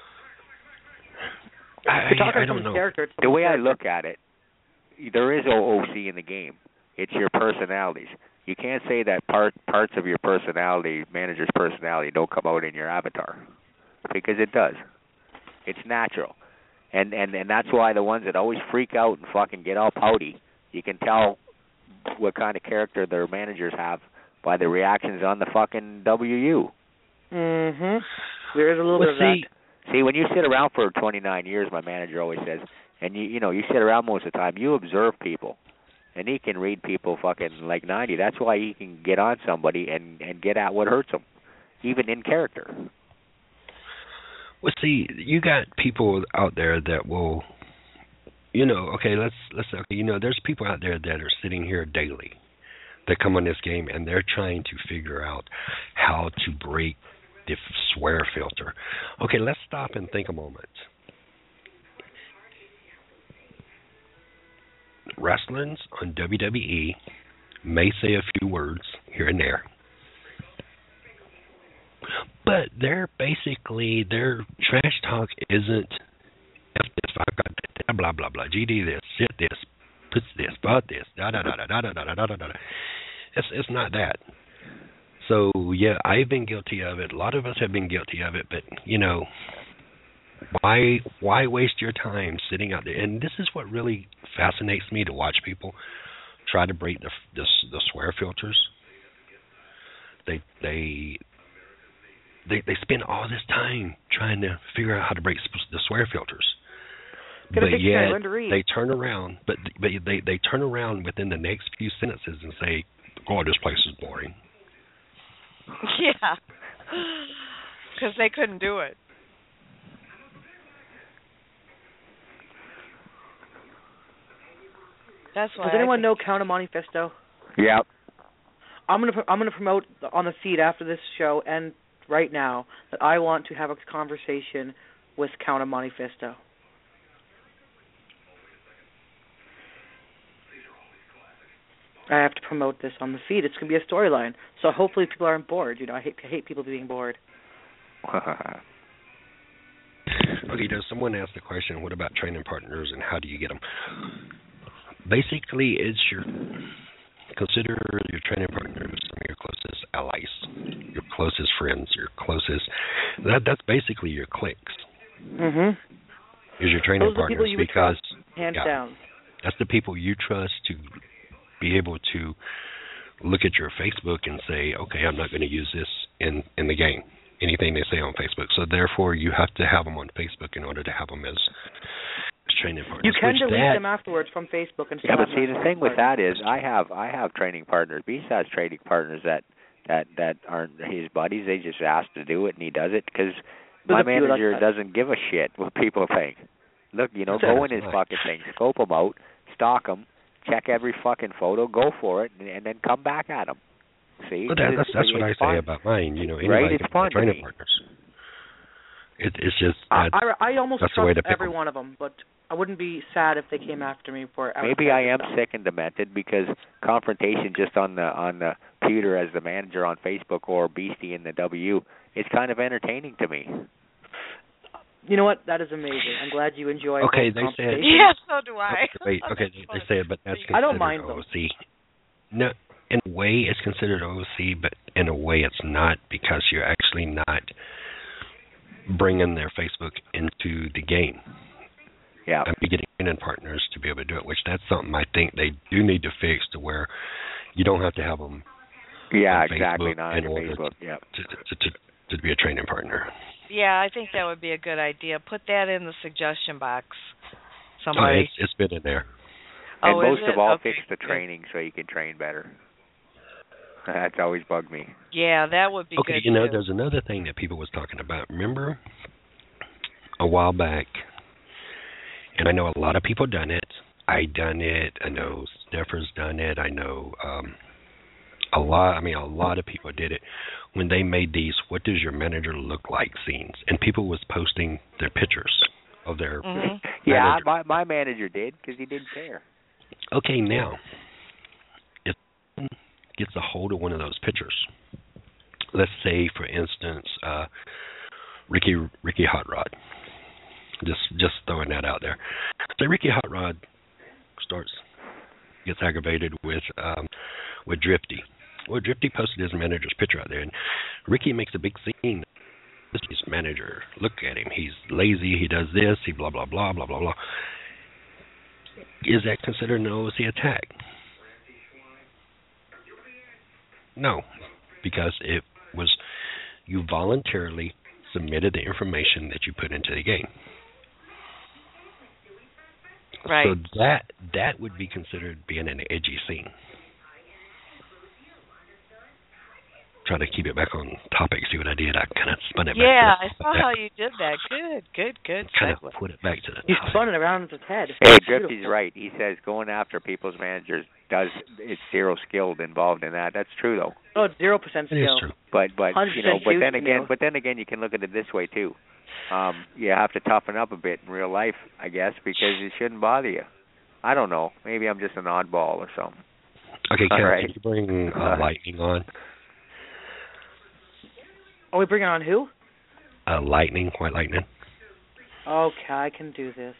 I don't know. The way I look at it, there is OOC in the game. It's your personalities. You can't say that parts of your personality, manager's personality, don't come out in your avatar, because it does. It's natural. And that's why the ones that always freak out and fucking get all pouty, you can tell what kind of character their managers have by the reactions on the fucking WU. Mhm. There is a little bit of that. See, when you sit around for 29 years, my manager always says, and you sit around most of the time, you observe people, and he can read people fucking like 90. That's why he can get on somebody and get at what hurts them, even in character. Well, see, you got people out there that will, you know, okay, let's okay, you know, there's people out there that are sitting here daily that come on this game, and they're trying to figure out how to break the swear filter. Okay, let's stop and think a moment. Wrestlers on WWE may say a few words here and there, but their trash talk isn't F this, I've got that, blah blah blah, GD this, shit this, puts this, but this, da da da da da da da da da da. It's not that. So yeah, I've been guilty of it. A lot of us have been guilty of it, but you know, why waste your time sitting out there? And this is what really fascinates me, to watch people try to break the swear filters. They spend all this time trying to figure out how to break the swear filters. But yet they turn around, but they turn around within the next few sentences and say, "Oh, this place is boring." Yeah, because they couldn't do it. That's why. Does anyone know Count of Monte Fisto? Yep. I'm gonna promote on the feed after this show and right now that I want to have a conversation with Count of Monte Fisto. I have to promote this on the feed. It's going to be a storyline. So hopefully people aren't bored. You know, I hate people being bored. Okay, does someone ask the question, what about training partners and how do you get them? Basically, consider your training partners some of your closest allies, your closest friends, your closest. That's basically your cliques. Mhm. Is your training Those are the partners, people you because trust, hands down. That's the people you trust to be able to look at your Facebook and say, okay, I'm not going to use this in the game, anything they say on Facebook. So therefore, you have to have them on Facebook in order to have them as training partners. You can delete them afterwards from Facebook and stuff. Yeah, but see, the thing with that is, I have training partners. Beast has training partners that aren't his buddies. They just ask to do it, and he does it because my manager doesn't give a shit what people think. Look, go in his fucking thing, scope them out, stalk them, check every fucking photo, go for it, and then come back at them. See? But that's what I say about mine. Anybody right? It's fun training partners. It's just I almost that's trust the way to pick every them. one of them, but I wouldn't be sad if they came after me for it. Maybe I am sick and demented because confrontation just on the computer as the manager on Facebook or Beastie in the W is kind of entertaining to me. You know what? That is amazing. I'm glad you enjoy. Okay, they said. Yeah, so do I. Wait, okay, they say it, but that's considered I don't mind them. OOC. No, in a way it's considered OOC, but in a way it's not because you're actually not bringing their Facebook into the game. Yeah. And be getting in partners to be able to do it, which that's something I think they do need to fix to where you don't have to have them. Yeah, on exactly. Facebook Not in on order Facebook. Yeah. To be a training partner. Yeah, I think that would be a good idea. Put that in the suggestion box. Oh, Somebody. it's been in there. And Oh, most is it? of all, Okay. fix the training so you can train better. That's always bugged me. Yeah, that would be Okay, good. you know, too. there's another thing that people was talking about. Remember a while back, and I know a lot of people done it. I done it. I know Stepher's done it. I know a lot of people did it when they made these "What does your manager look like?" scenes, and people was posting their pictures of their. Mm-hmm. Yeah, my manager did because he didn't care. Okay, now if someone gets a hold of one of those pictures, let's say, for instance, Ricky Hot Rod. Just throwing that out there. So Ricky Hot Rod gets aggravated with Drifty. Well, Drifty posted his manager's picture out there, and Ricky makes a big scene. This is his manager. Look at him. He's lazy. He does this. He blah blah blah blah blah blah. Is that considered an OOC attack? No, because it was you voluntarily submitted the information that you put into the game. Right. So that would be considered being an edgy scene. Try to keep it back on topic. See what I did? I kind of spun it back. Yeah, I saw how you did that. Good. Kind segue. of put it back to the He's topic. spun it around in his head. Hey, It's Drifty's beautiful. right. He says going after people's managers it's zero skill involved in that. That's true though. Oh, it's 0% It is skill. true. But 100% but then again you can look at it this way too. You have to toughen up a bit in real life, I guess, because it shouldn't bother you. I don't know. Maybe I'm just an oddball or something. Okay, Ken, right. can you bring Lightning on? Are we bringing on who? Lightning, White Lightning. Okay, I can do this.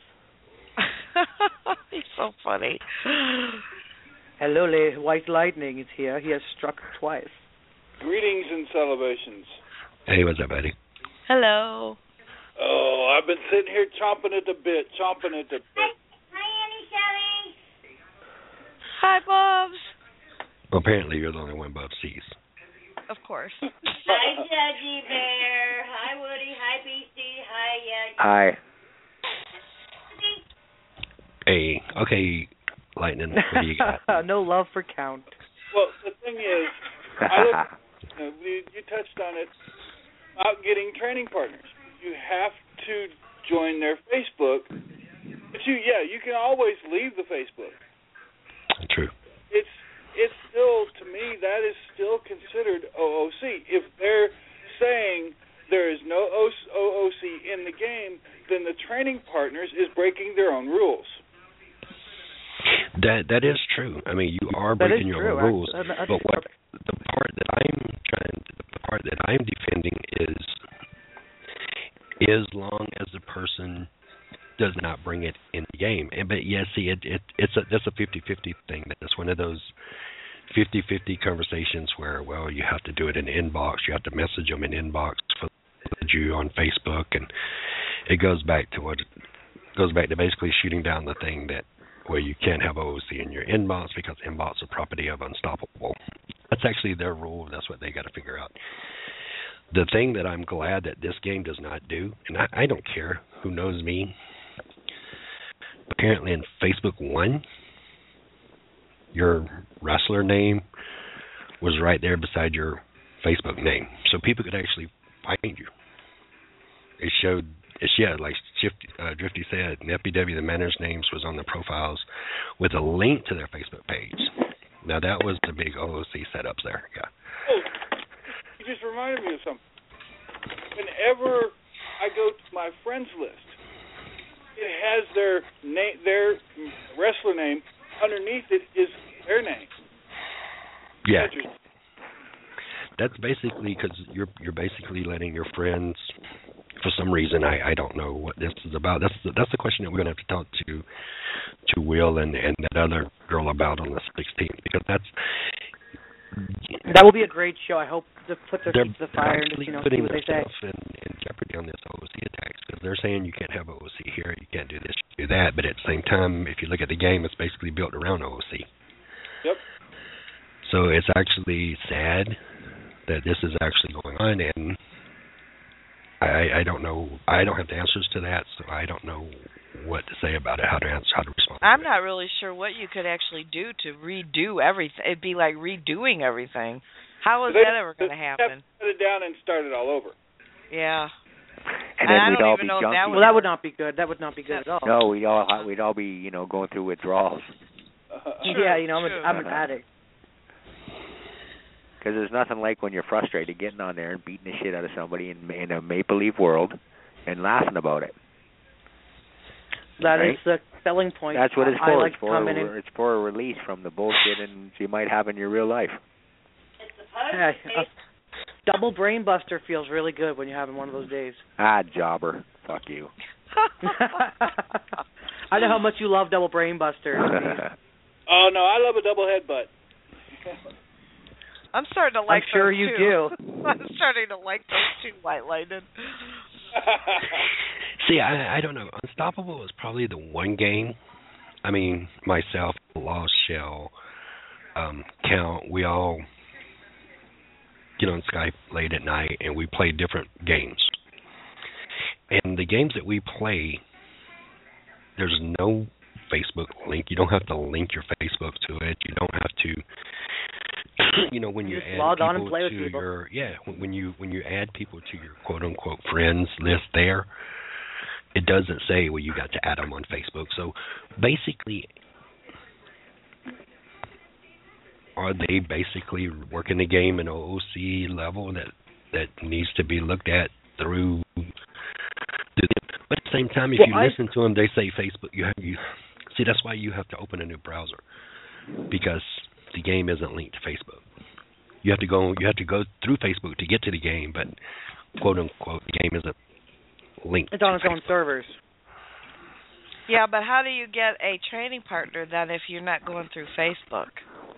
He's so funny. Hello, White Lightning is here. He has struck twice. Greetings and celebrations. Hey, what's up, buddy? Hello. Oh, I've been sitting here chomping at the bit. Hi, Annie Shelley. Hi, Bobs. Well, apparently you're the only one Bob sees. Of course. Hi, Judgy Bear. Hi, Woody. Hi, Beastie. Hi, Hi. Hey, okay, Lightning, what do you got? No love for Count. Well, the thing is, you touched on it, about getting training partners. You have to join their Facebook. But you can always leave the Facebook. True. It's still, to me, that is still considered OOC. If they're saying there is no OOC in the game, then the training partners is breaking their own rules. That is true. I mean, you are breaking your own rules. But the part that I'm defending is as long as the person does not bring it in the game. But yes, see, that's a 50-50 thing. That's one of those 50-50 conversations where, well, you have to do it in inbox. You have to message them in inbox for you on Facebook, and it goes back to basically shooting down the thing that where you can't have OOC in your inbox because inbox are property of Unstoppable. That's actually their rule. That's what they got to figure out. The thing that I'm glad that this game does not do, and I don't care who knows me, apparently in Facebook 1, your wrestler name was right there beside your Facebook name. So people could actually find you. It showed Drifty said, in FBW, the manager's names was on the profiles with a link to their Facebook page. Now, that was the big OOC setups there, yeah. Oh, you just reminded me of something. Whenever I go to my friends list, it has their name, their wrestler name. Underneath it is their name. Yeah. That's basically because you're basically letting your friends, for some reason, I don't know what this is about. That's the question that we're going to have to talk to Will and that other girl about on the 16th, because that will be a great show. I hope to put their feet to the fire and just, see what they say. In jeopardy on this OOC attacks, because they're saying you can't have OOC here, you can't do this, you do that, but at the same time, if you look at the game, it's basically built around OOC. Yep. So it's actually sad that this is actually going on, and I don't know. I don't have the answers to that, so I don't know what to say about it, how to respond. I'm not really sure what you could actually do to redo everything. It'd be like redoing everything. How is that ever going to happen? Put it down and start it all over. Yeah. And then I we'd don't all even be know junkies. Well, that would not be good. That would not be good at all. No, we'd all be going through withdrawals. Yeah, I'm an addict. Because there's nothing like when you're frustrated getting on there and beating the shit out of somebody in a Maple Leaf world and laughing about it. That is the selling point. That's what it's for. Like it's for a release from the bullshit and you might have in your real life. Yeah, a double brain buster feels really good when you're having one of those days. Ah, jobber. Fuck you. I know how much you love double brain busters. Oh, no, I love a double headbutt. I'm starting to like I'm sure those you too. do. I'm starting to like those two, White Lightning. See, I don't know. Unstoppable is probably the one game. I mean, myself, Lost Shell, Count, we all get on Skype late at night and we play different games. And the games that we play, there's no Facebook link. You don't have to link your Facebook to it. You don't have to. When you add log on people and play with to people. when you add people to your quote unquote friends list there, it doesn't say, well, you got to add them on Facebook. So basically, are they basically working the game in OOC level that needs to be looked at through? But at the same time, if you listen to them, they say Facebook. You see, that's why you have to open a new browser, because the game isn't linked to Facebook. You have to go through Facebook to get to the game, but quote unquote the game isn't linked. It's on its own servers. Yeah, but how do you get a training partner then if you're not going through Facebook?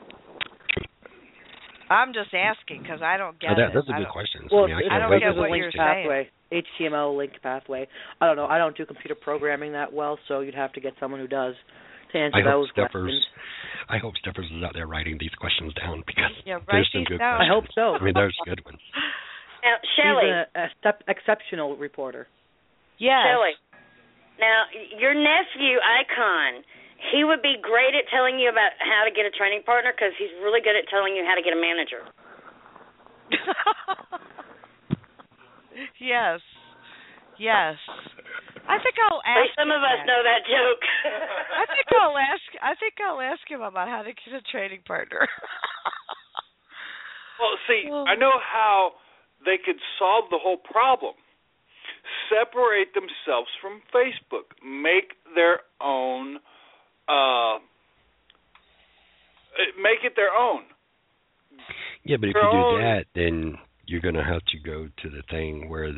I'm just asking because I don't get it. That's a good question. Well, I don't get what you're saying. HTML link pathway. I don't know. I don't do computer programming that well, so you'd have to get someone who does to answer those questions. I hope Steffers is out there writing these questions down, because write there's some these good down. questions. I hope so. I mean, there's good ones. Now, Shelley. He's an exceptional reporter. Yes. Shelley. Now, your nephew, Icon, he would be great at telling you about how to get a training partner because he's really good at telling you how to get a manager. Yes. I think I'll ask. Some of us know that joke. I think I'll ask him about how to get a training partner. Well, see, I know how they could solve the whole problem. Separate themselves from Facebook. Make their own. Make it their own. Yeah, but if you do that, then you're going to have to go to the thing where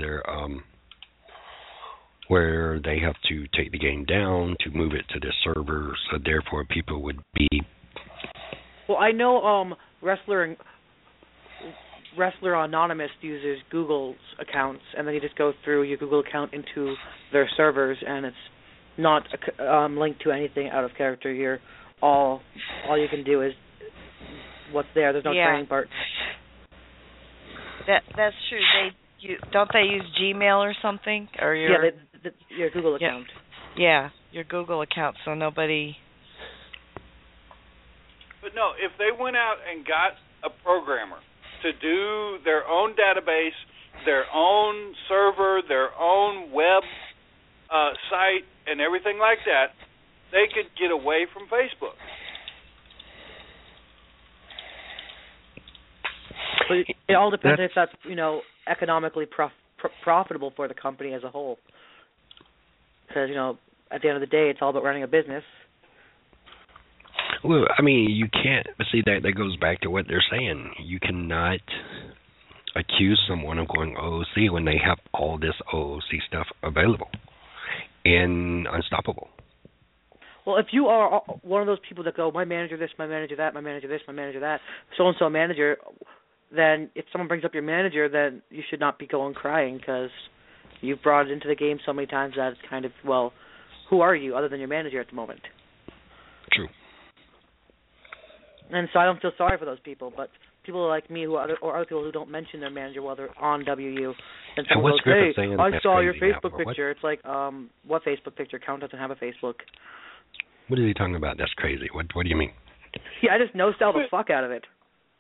they have to take the game down to move it to the server, so therefore people would be. Well, I know Wrestler Anonymous uses Google's accounts, and then you just go through your Google account into their servers, and it's not linked to anything out of character. You're all you can do is what's there. There's no training part. That's true. Don't they use Gmail or something, or your your Google account? Yeah, your Google account. So nobody. But no, if they went out and got a programmer to do their own database, their own server, their own web site and everything like that, they could get away from Facebook. But it all depends if that's economically profitable for the company as a whole. Because at the end of the day, it's all about running a business. Well, I mean, you can't see that goes back to what they're saying. You cannot accuse someone of going OOC when they have all this OOC stuff available and unstoppable. Well, if you are one of those people that go, my manager this, my manager that, my manager this, my manager that, so-and-so manager, then if someone brings up your manager, then you should not be going crying because you've brought it into the game so many times that it's kind of, well, who are you other than your manager at the moment? True. And so I don't feel sorry for those people, but people like me or other people who don't mention their manager while they're on WU, and someone goes, hey, I saw your Facebook picture. It's like, what Facebook picture? Count doesn't have a Facebook. What is he talking about? That's crazy. What do you mean? Yeah, I just no-sell the fuck out of it.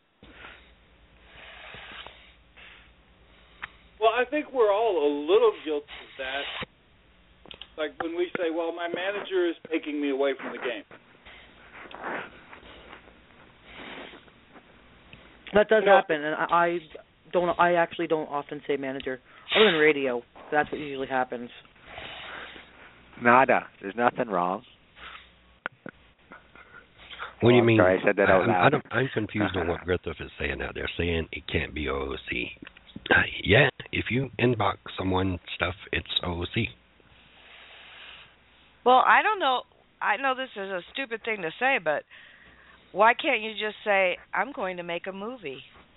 Well, I think we're all a little guilty of that. Like when we say, well, my manager is taking me away from the game. That does happen, and I actually don't often say manager. Other than radio, that's what usually happens. Nada. There's nothing wrong. What do you mean? Sorry, I said that out loud. I'm confused on what Griffith is saying now. They're saying it can't be OOC. Yeah, if you inbox someone stuff, it's OOC. Well, I don't know. I know this is a stupid thing to say, but why can't you just say, I'm going to make a movie?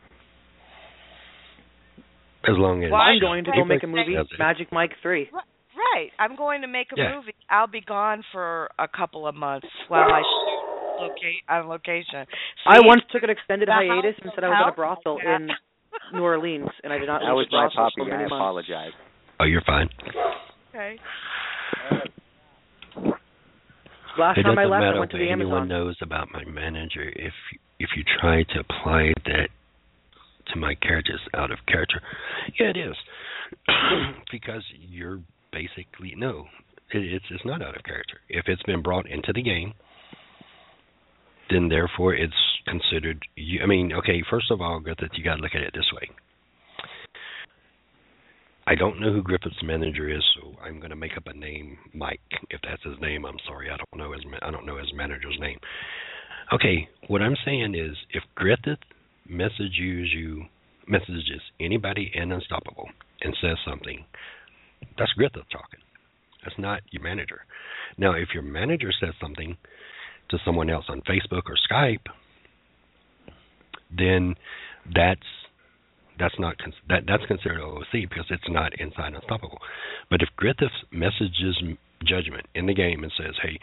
As long as I'm going to go make a movie, Magic Mike 3. Right. I'm going to make a movie. I'll be gone for a couple of months while I shoot on location. See, I once took an extended hiatus and said I was at a brothel in New Orleans, and I did not leave the brothel for many months. I apologize. Oh, you're fine. Okay. Last time I left, I went to the Amazon. Anyone Amazon. knows about my manager. If you try to apply that to my characters out of character, yeah, it is. Because you're basically it's not out of character. If it's been brought into the game, then therefore it's considered. Okay. First of all, Griffith, you got to look at it this way. I don't know who Griffith's manager is, so I'm going to make up a name, Mike. If that's his name, I'm sorry, I don't know his manager's name. Okay, what I'm saying is, if Griffith messages anybody in Unstoppable and says something, that's Griffith talking. That's not your manager. Now, if your manager says something to someone else on Facebook or Skype, then that's considered OOC because it's not inside Unstoppable. But if Griffith messages Judgment in the game and says, hey,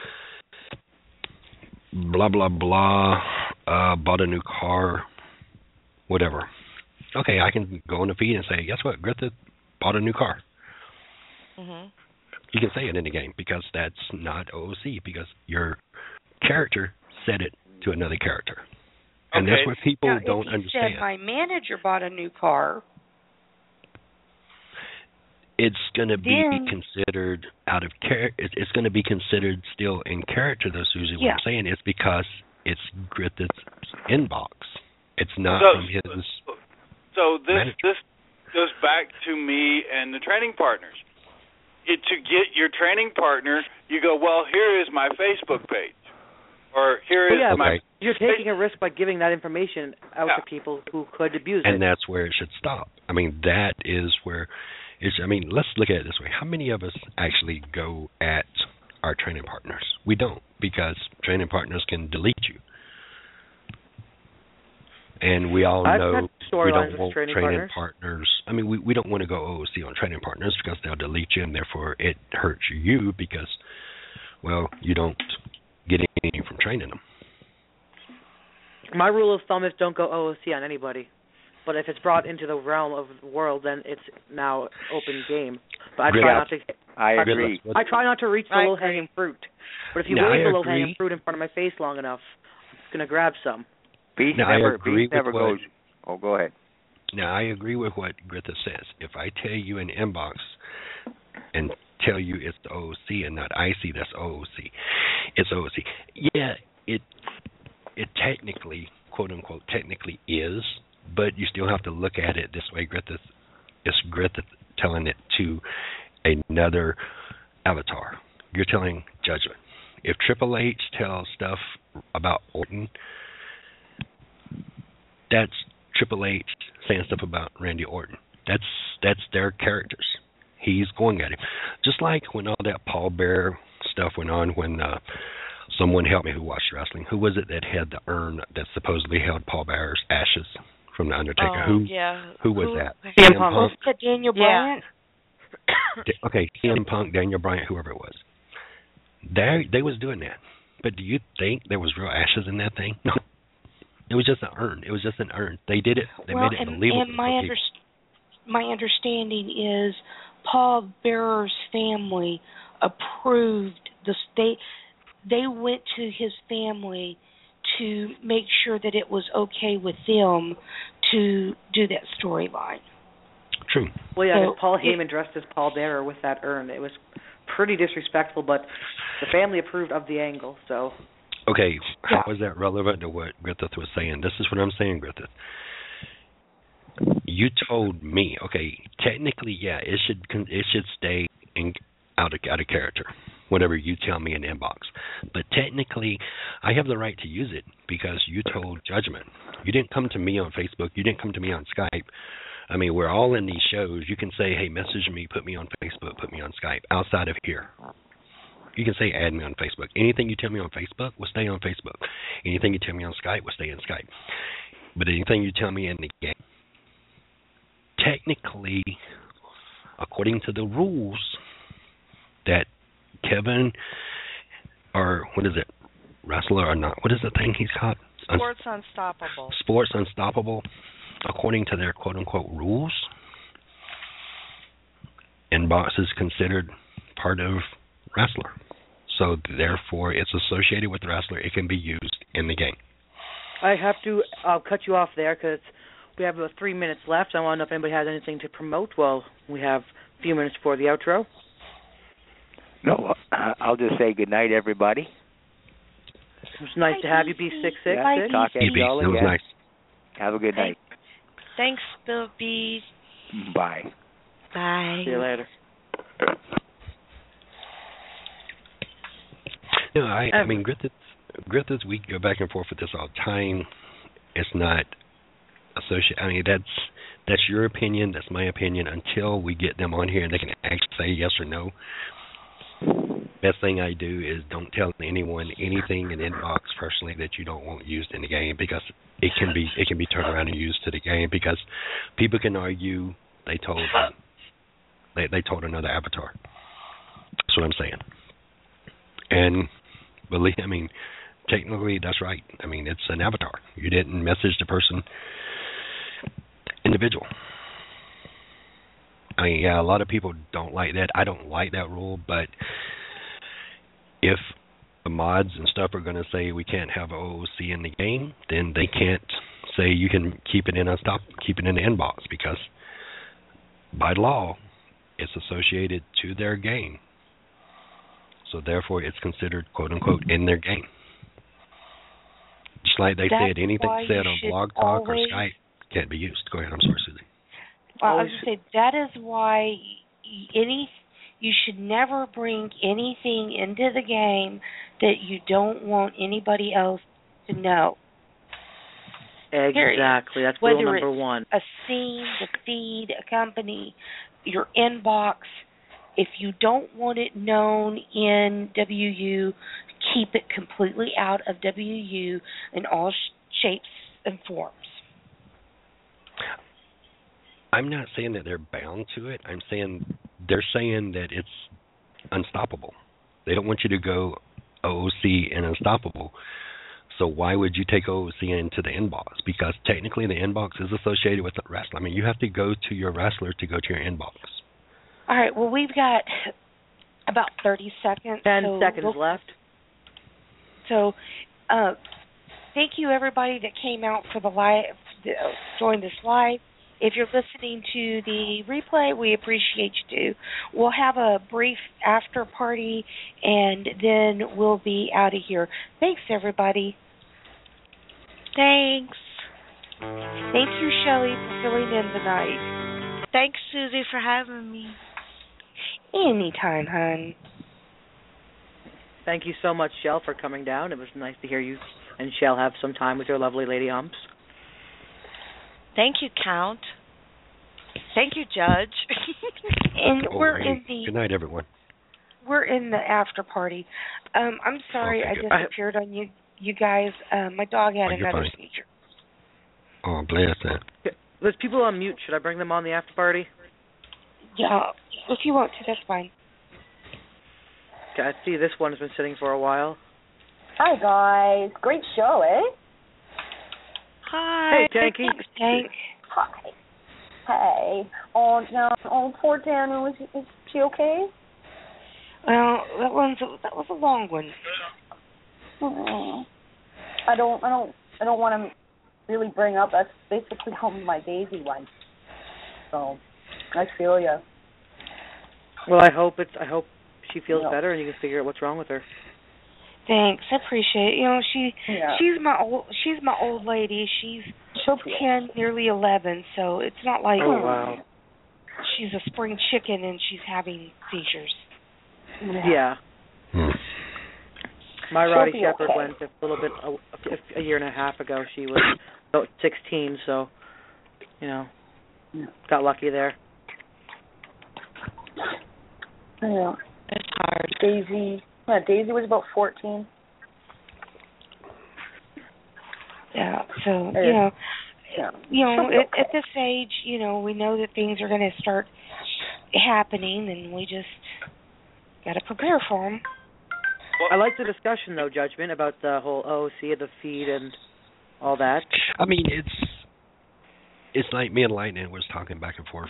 blah, blah, blah, bought a new car, whatever. Okay, I can go on the feed and say, guess what, Griffith bought a new car. Mm-hmm. You can say it in the game because that's not OOC because your character said it to another character. And that's what people don't understand. Said my manager bought a new car. It's going to be considered out of character. It's going to be considered still in character, though, Susie. What I'm saying is because it's Griffith's inbox. It's not from his. So this goes back to me and the training partners. To get your training partner, you go, well, here is my Facebook page. Or here is my. You're taking a risk by giving that information out to people who could abuse it. And that's where it should stop. That is where it's. Let's look at it this way. How many of us actually go at our training partners? We don't, because training partners can delete you. And we all know we don't want training partners. We don't want to go OOC on training partners because they'll delete you, and therefore it hurts you because, well, you don't get anything from training them. My rule of thumb is don't go OOC on anybody. But if it's brought into the realm of the world, then it's now open game. But I try not to. I agree. I try not to reach the low-hanging fruit. But if you wave the low-hanging fruit in front of my face long enough, I'm going to grab some. Beast never goes. Oh, go ahead. Now, I agree with what Griffith says. If I tell you in inbox and tell you it's the OOC and not IC that's OOC. It's OOC. Yeah, it technically, quote unquote, technically is, but you still have to look at it this way, Griffith. It's Griffith telling it to another avatar. You're telling Judgment. If Triple H tells stuff about Orton, that's Triple H saying stuff about Randy Orton. That's their characters. He's going at him. Just like when all that Paul Bearer stuff went on when someone helped me who watched wrestling. Who was it that had the urn that supposedly held Paul Bearer's ashes from The Undertaker? Who was that? CM Punk. Daniel Bryan? Okay, CM Punk, Daniel Bryan, whoever it was. They was doing that. But do you think there was real ashes in that thing? No. It was just an urn. It was just an urn. They did it. They made it believable. And my understanding is Paul Bearer's family approved the state. They went to his family to make sure that it was okay with them to do that storyline. True. Well, yeah, Paul Heyman dressed as Paul Bearer with that urn. It was pretty disrespectful, but the family approved of the angle, so... Okay, how is that relevant to what Griffith was saying? This is what I'm saying, Griffith. You told me, okay, technically, yeah, it should stay out of character, whatever you tell me in the inbox. But technically, I have the right to use it because you told Judgment. You didn't come to me on Facebook. You didn't come to me on Skype. I mean, we're all in these shows. You can say, hey, message me, put me on Facebook, put me on Skype, outside of here. You can say add me on Facebook. Anything you tell me on Facebook will stay on Facebook. Anything you tell me on Skype will stay in Skype. But anything you tell me in the game, technically, according to the rules that Kevin, or what is it, wrestler or not, what is the thing he's called? Sports Unstoppable. Sports Unstoppable, according to their quote-unquote rules, inbox is considered part of wrestler. So therefore, it's associated with the wrestler. It can be used in the game. I'll cut you off there because we have about 3 minutes left. I want to know if anybody has anything to promote. Well, we have a few minutes for the outro. No, I'll just say good night, everybody. It was nice to have you, B666. Talk to you all again. It was nice. Have a good night. Thanks, Bill B. Bye. Bye. See you later. No, I mean, Griffiths, we go back and forth with this all the time. It's not associated. I mean, that's your opinion. That's my opinion. Until we get them on here and they can actually say yes or no. Best thing I do is don't tell anyone anything in inbox personally that you don't want used in the game because it can be turned around and used to the game because people can argue they told another avatar. That's what I'm saying. And technically that's right. I mean, it's an avatar. You didn't message the person individual. I mean, yeah, a lot of people don't like that. I don't like that rule, but if the mods and stuff are going to say we can't have OOC in the game, then they can't say you can keep it in the inbox because by law it's associated to their game. So therefore it's considered quote unquote in their game. Just like they said, anything said on Blog Talk or Skype can't be used. Go ahead, I'm sorry, Susie. Well, I was going to say, that is why you should never bring anything into the game that you don't want anybody else to know. Exactly. Period. That's rule Whether number it's one. A scene, the feed, a company, your inbox. If you don't want it known in WU, keep it completely out of WU in all shapes and forms. I'm not saying that they're bound to it. I'm saying they're saying that it's unstoppable. They don't want you to go OOC and unstoppable. So why would you take OOC into the inbox? Because technically the inbox is associated with the wrestler. I mean, you have to go to your wrestler to go to your inbox. All right, well, we've got about 30 seconds. 10 seconds left. So thank you, everybody that came out for the live, joined us live. If you're listening to the replay, we appreciate you too. We'll have a brief after party, and then we'll be out of here. Thanks, everybody. Thanks. Thank you, Shelley, for filling in tonight. Thanks, Susie, for having me. Anytime, hon. Thank you so much, Shell, for coming down. It was nice to hear you and Shell have some time with your lovely lady humps. Thank you, Count. Thank you, Judge. And we're in the... Good night, everyone. We're in the after party. I'm sorry I disappeared on you guys. My dog had another seizure. Oh, bless that. There's people on mute. Should I bring them on the after party? Yeah, if you want to, that's fine. Okay, I see this one has been sitting for a while. Hi, guys. Great show, eh? Hi. Hey, Tanky. Thanks, Tank. Hi. Hey. On poor Dana, is she okay? Well, that was a long one. I don't want to really bring up. That's basically how my Daisy went. So I feel you. Well, I hope she feels better and you can figure out what's wrong with her. Thanks, I appreciate it. You know, she's my old lady. She's 10, nearly 11, so it's not like she's a spring chicken and she's having seizures. Yeah. My Roddy Shepherd went a little bit a year and a half ago. She was about 16, so got lucky there. Yeah. It's hard. Daisy was about 14. Yeah. So at this age, we know that things are going to start happening, and we just got to prepare for them. I like the discussion, though, Judgment, about the whole OOC of the feed and all that. I mean, it's like me and Lightning was talking back and forth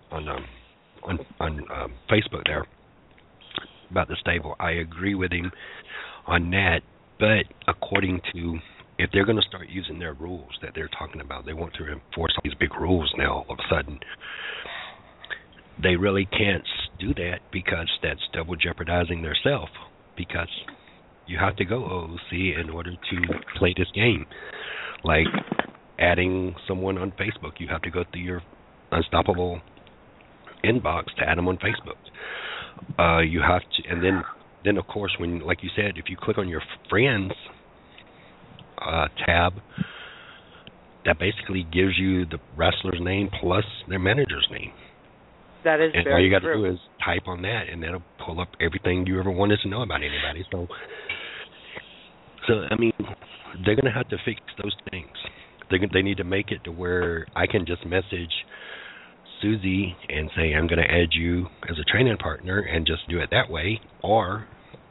on Facebook there about the stable. I agree with him on that, but according to, if they're going to start using their rules that they're talking about, they want to enforce all these big rules now all of a sudden. They really can't do that because that's double jeopardizing theirself. Because you have to go OOC in order to play this game. Like adding someone on Facebook, you have to go through your Unstoppable inbox to add them on Facebook. You have to, and then of course, when, like you said, if you click on your friends tab, that basically gives you the wrestler's name plus their manager's name. That is and very all you got to true. do is type on that, and that'll pull up everything you ever wanted to know about anybody. So I mean, they're going to have to fix those things. They need to make it to where I can just message Susie and say, I'm going to add you as a training partner, and just do it that way. Or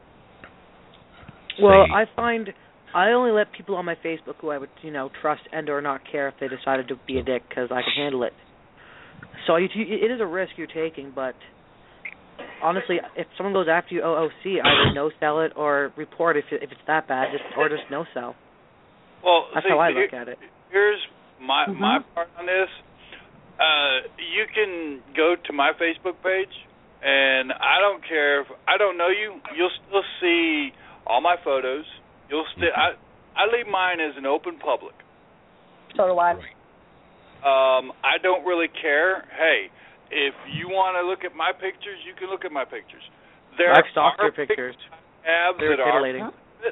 I find I only let people on my Facebook who I would, trust and or not care if they decided to be a dick, because I can handle it. So it is a risk you're taking, but honestly, if someone goes after you OOC, either no-sell it or report if it's that bad, just no-sell. Well, that's how I look at it. Here's my part on this. You can go to my Facebook page, and I don't care if I don't know you. You'll still see all my photos. You'll still I leave mine as an open public. So do I. I don't really care. Hey, if you want to look at my pictures, you can look at my pictures. I've stalked your pictures. They're titillating.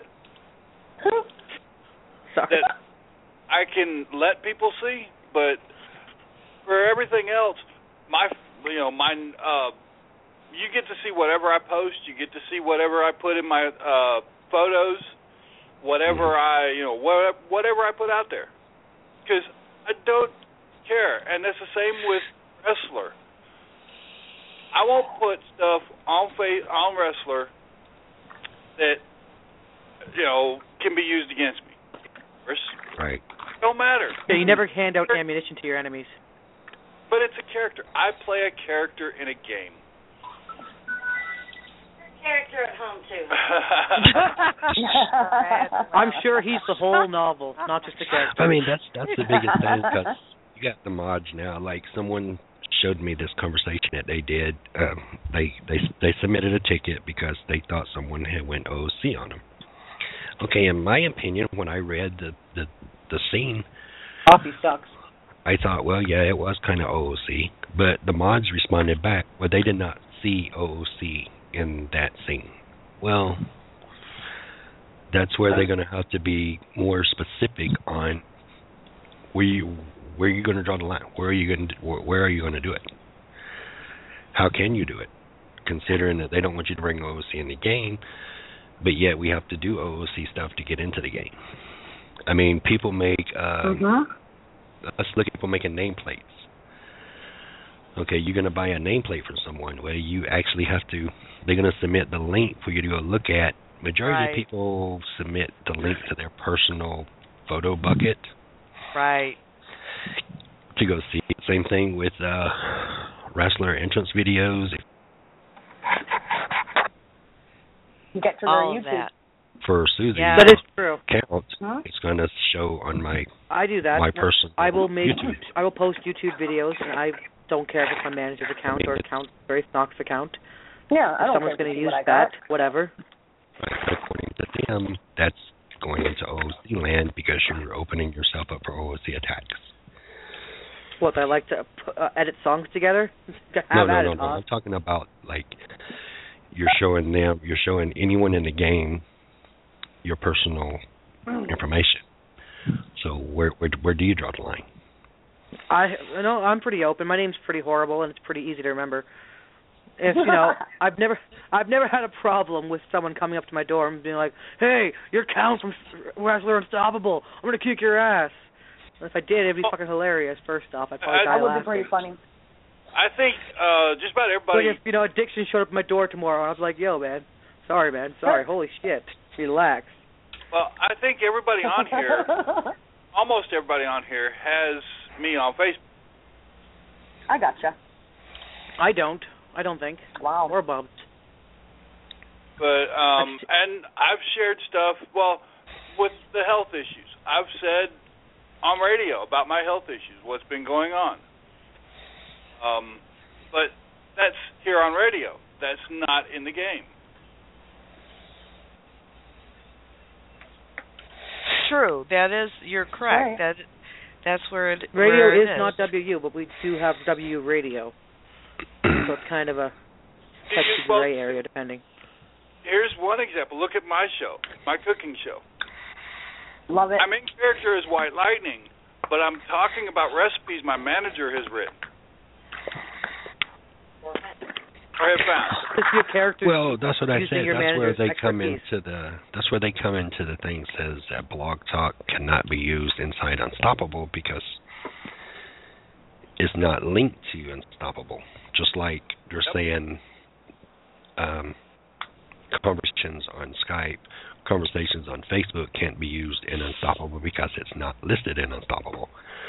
That I can let people see, but for everything else, you get to see whatever I post. You get to see whatever I put in my photos, whatever whatever I put out there, because I don't care. And that's the same with wrestler. I won't put stuff on wrestler that can be used against me. Right. Don't matter. Yeah, you never hand out ammunition to your enemies. But it's a character. I play a character in a game. Character at home too. I'm sure he's the whole novel, not just the character. I mean, that's the biggest thing, because got the mods now. Like someone showed me this conversation that they did. They submitted a ticket because they thought someone had went OOC on them. Okay, in my opinion, when I read the scene, Coffee sucks. I thought, well, yeah, it was kind of OOC, but the mods responded back, well, they did not see OOC in that scene. Well, that's where they're going to have to be more specific on where you going to draw the line. Where are you going to do it? How can you do it? Considering that they don't want you to bring OOC in the game, but yet we have to do OOC stuff to get into the game. I mean, people make let's look at people making nameplates. Okay, you're going to buy a nameplate from someone. Well, you actually have to, they're going to submit the link for you to go look at. Majority of people submit the link to their personal photo bucket. Right. To go see. Same thing with wrestler entrance videos. You get to all their of YouTube. that. For Susie, That is true. Account, it's going to show on my I do that. my personal I will make YouTube. I will post YouTube videos, and I don't care if it's my manager's account or Barry Snock's account. Yeah, I if don't someone's care going to to use see what I that, got. whatever. According to them, that's going into OOC land because you're opening yourself up for OOC attacks. What, I like to edit songs together? No. I'm talking about, like, you're showing anyone in the game your personal information. So where do you draw the line? I'm pretty open. My name's pretty horrible, and it's pretty easy to remember. If I've never had a problem with someone coming up to my door and being like, "Hey, you're Count from Wrestler Unstoppable. I'm gonna kick your ass." And if I did, it'd be fucking hilarious. First off, I'd probably die That would laughing. be pretty funny. I think just about everybody. Like if Addiction showed up at my door tomorrow, and I was like, "Yo, man, sorry, holy shit, relax." Well, I think everybody on here, almost everybody on here, has me on Facebook. I gotcha. I don't think. Wow. Or Bob. But and I've shared stuff. Well, with the health issues, I've said on radio about my health issues, what's been going on. But that's here on radio. That's not in the game. True. You're correct. Right. That's where it Radio where it is not WU, but we do have W radio. So it's kind of a touchy gray area, depending. Here's one example. Look at my show, my cooking show. Love it. I'm in character as White Lightning, but I'm talking about recipes my manager has written. Or have found. Your character. Well, that's what I said. That's where they come expertise. into the. That's where they come into the thing says that Blog Talk cannot be used inside Unstoppable because it's not linked to Unstoppable. Just like you're saying, conversations on Skype, conversations on Facebook can't be used in Unstoppable because it's not listed in Unstoppable.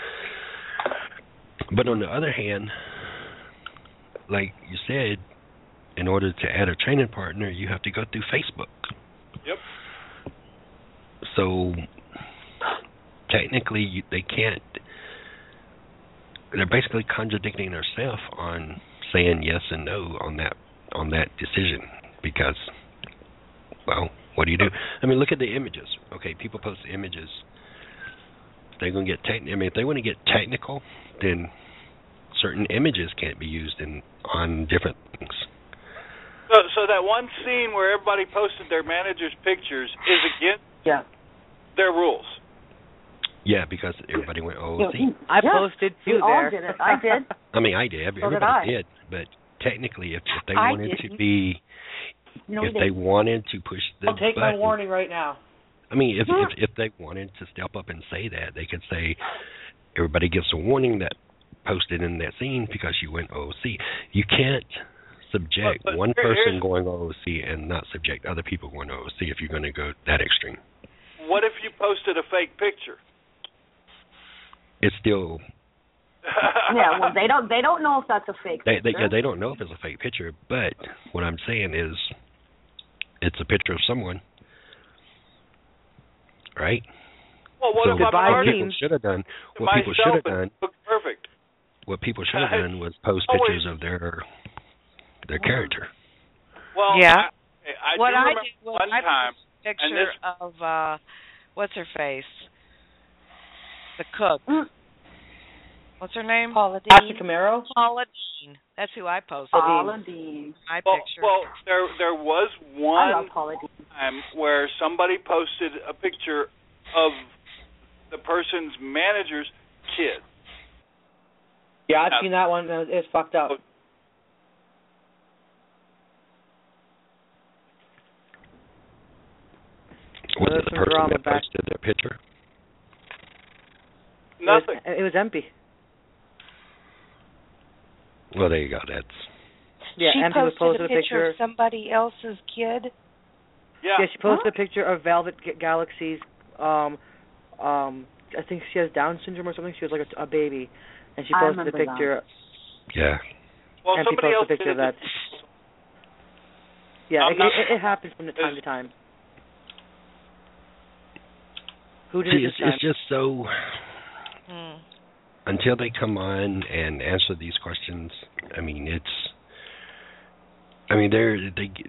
But on the other hand, like you said, in order to add a training partner, you have to go through Facebook. Yep. So technically, they can't. They're basically contradicting themselves on saying yes and no on that decision because, well, what do you do? I mean, look at the images. Okay, people post images. They're going to get if they want to get technical, then certain images can't be used on different things. So that one scene where everybody posted their manager's pictures is against their rules. Yeah, because everybody went OOC. I posted too there. All did it. I did. I mean, I did. Everybody did. But technically, if they wanted to be, if they wanted to push the I'll take button, my warning right now. I mean, if they wanted to step up and say that, they could say, everybody gets a warning that posted in that scene because you went OOC. You can't subject one person going OOC and not subject other people going OOC if you're going to go that extreme. What if you posted a fake picture? It's still. Yeah, well, they don't know if that's a fake picture. They don't know if it's a fake picture, but what I'm saying is, it's a picture of someone, right? Well, what so if I'm what people should have done? What people should have done. perfect. What people should have done was post pictures of their character. Well, yeah. I what do I remember did was one I time, posted a picture of what's her face, the cook. What's her name? Paula Dean. Ashley Camaro. Paula Dean. That's who I posted. Paula Dean. My picture. Well, there was one Paula Dean. time where somebody posted a picture of the person's manager's kid. Yeah, I've seen that one. It's fucked up. Was it the person that posted their picture? Nothing. It was empty. Well, there you go. That's she empty was posted a picture of somebody else's kid. Yeah, she posted a picture of Velvet Galaxy's. I think she has Down syndrome or something. She was like a baby, and she posted a picture. Yeah. Well, and somebody she else posted a picture of that. Yeah, it happens from time to time. Who did it this time? It's just so. Until they come on and answer these questions, I mean, there's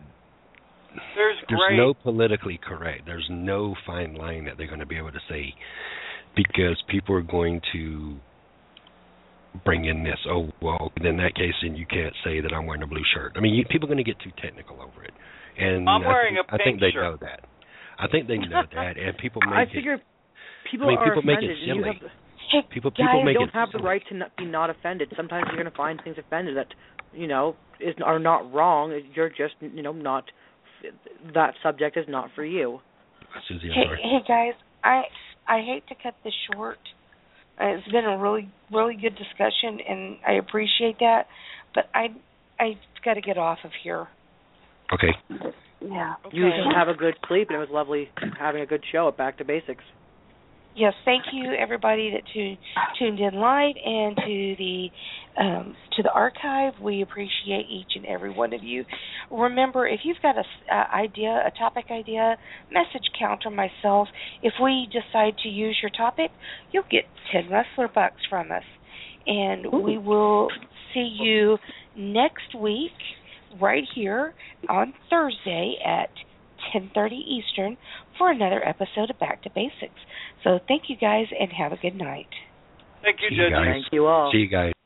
no politically correct. There's no fine line that they're going to be able to say, because people are going to bring in this. Oh, well, in that case, then you can't say that I'm wearing a blue shirt. I mean, people are going to get too technical over it, and I'm wearing a pink I think they shirt. know that. I think they know that, and people make I figure people are people make offended. it silly. People guys make don't it have the right to be not offended. Sometimes you're going to find things offended that, are not wrong. You're just, not, that subject is not for you. Susie, hey guys, I hate to cut this short. It's been a really, really good discussion, and I appreciate that. But I got to get off of here. Okay. Yeah. Okay. You just have a good sleep, and it was lovely having a good show at Back to Basics. Yes, thank you everybody that tuned in live and to the archive. We appreciate each and every one of you. Remember, if you've got a topic idea, message Counter myself. If we decide to use your topic, you'll get 10 wrestler bucks from us, and we will see you next week right here on Thursday at 10:30 Eastern for another episode of Back to Basics. So thank you guys and have a good night. Thank you, Judge. Thank you all. See you guys.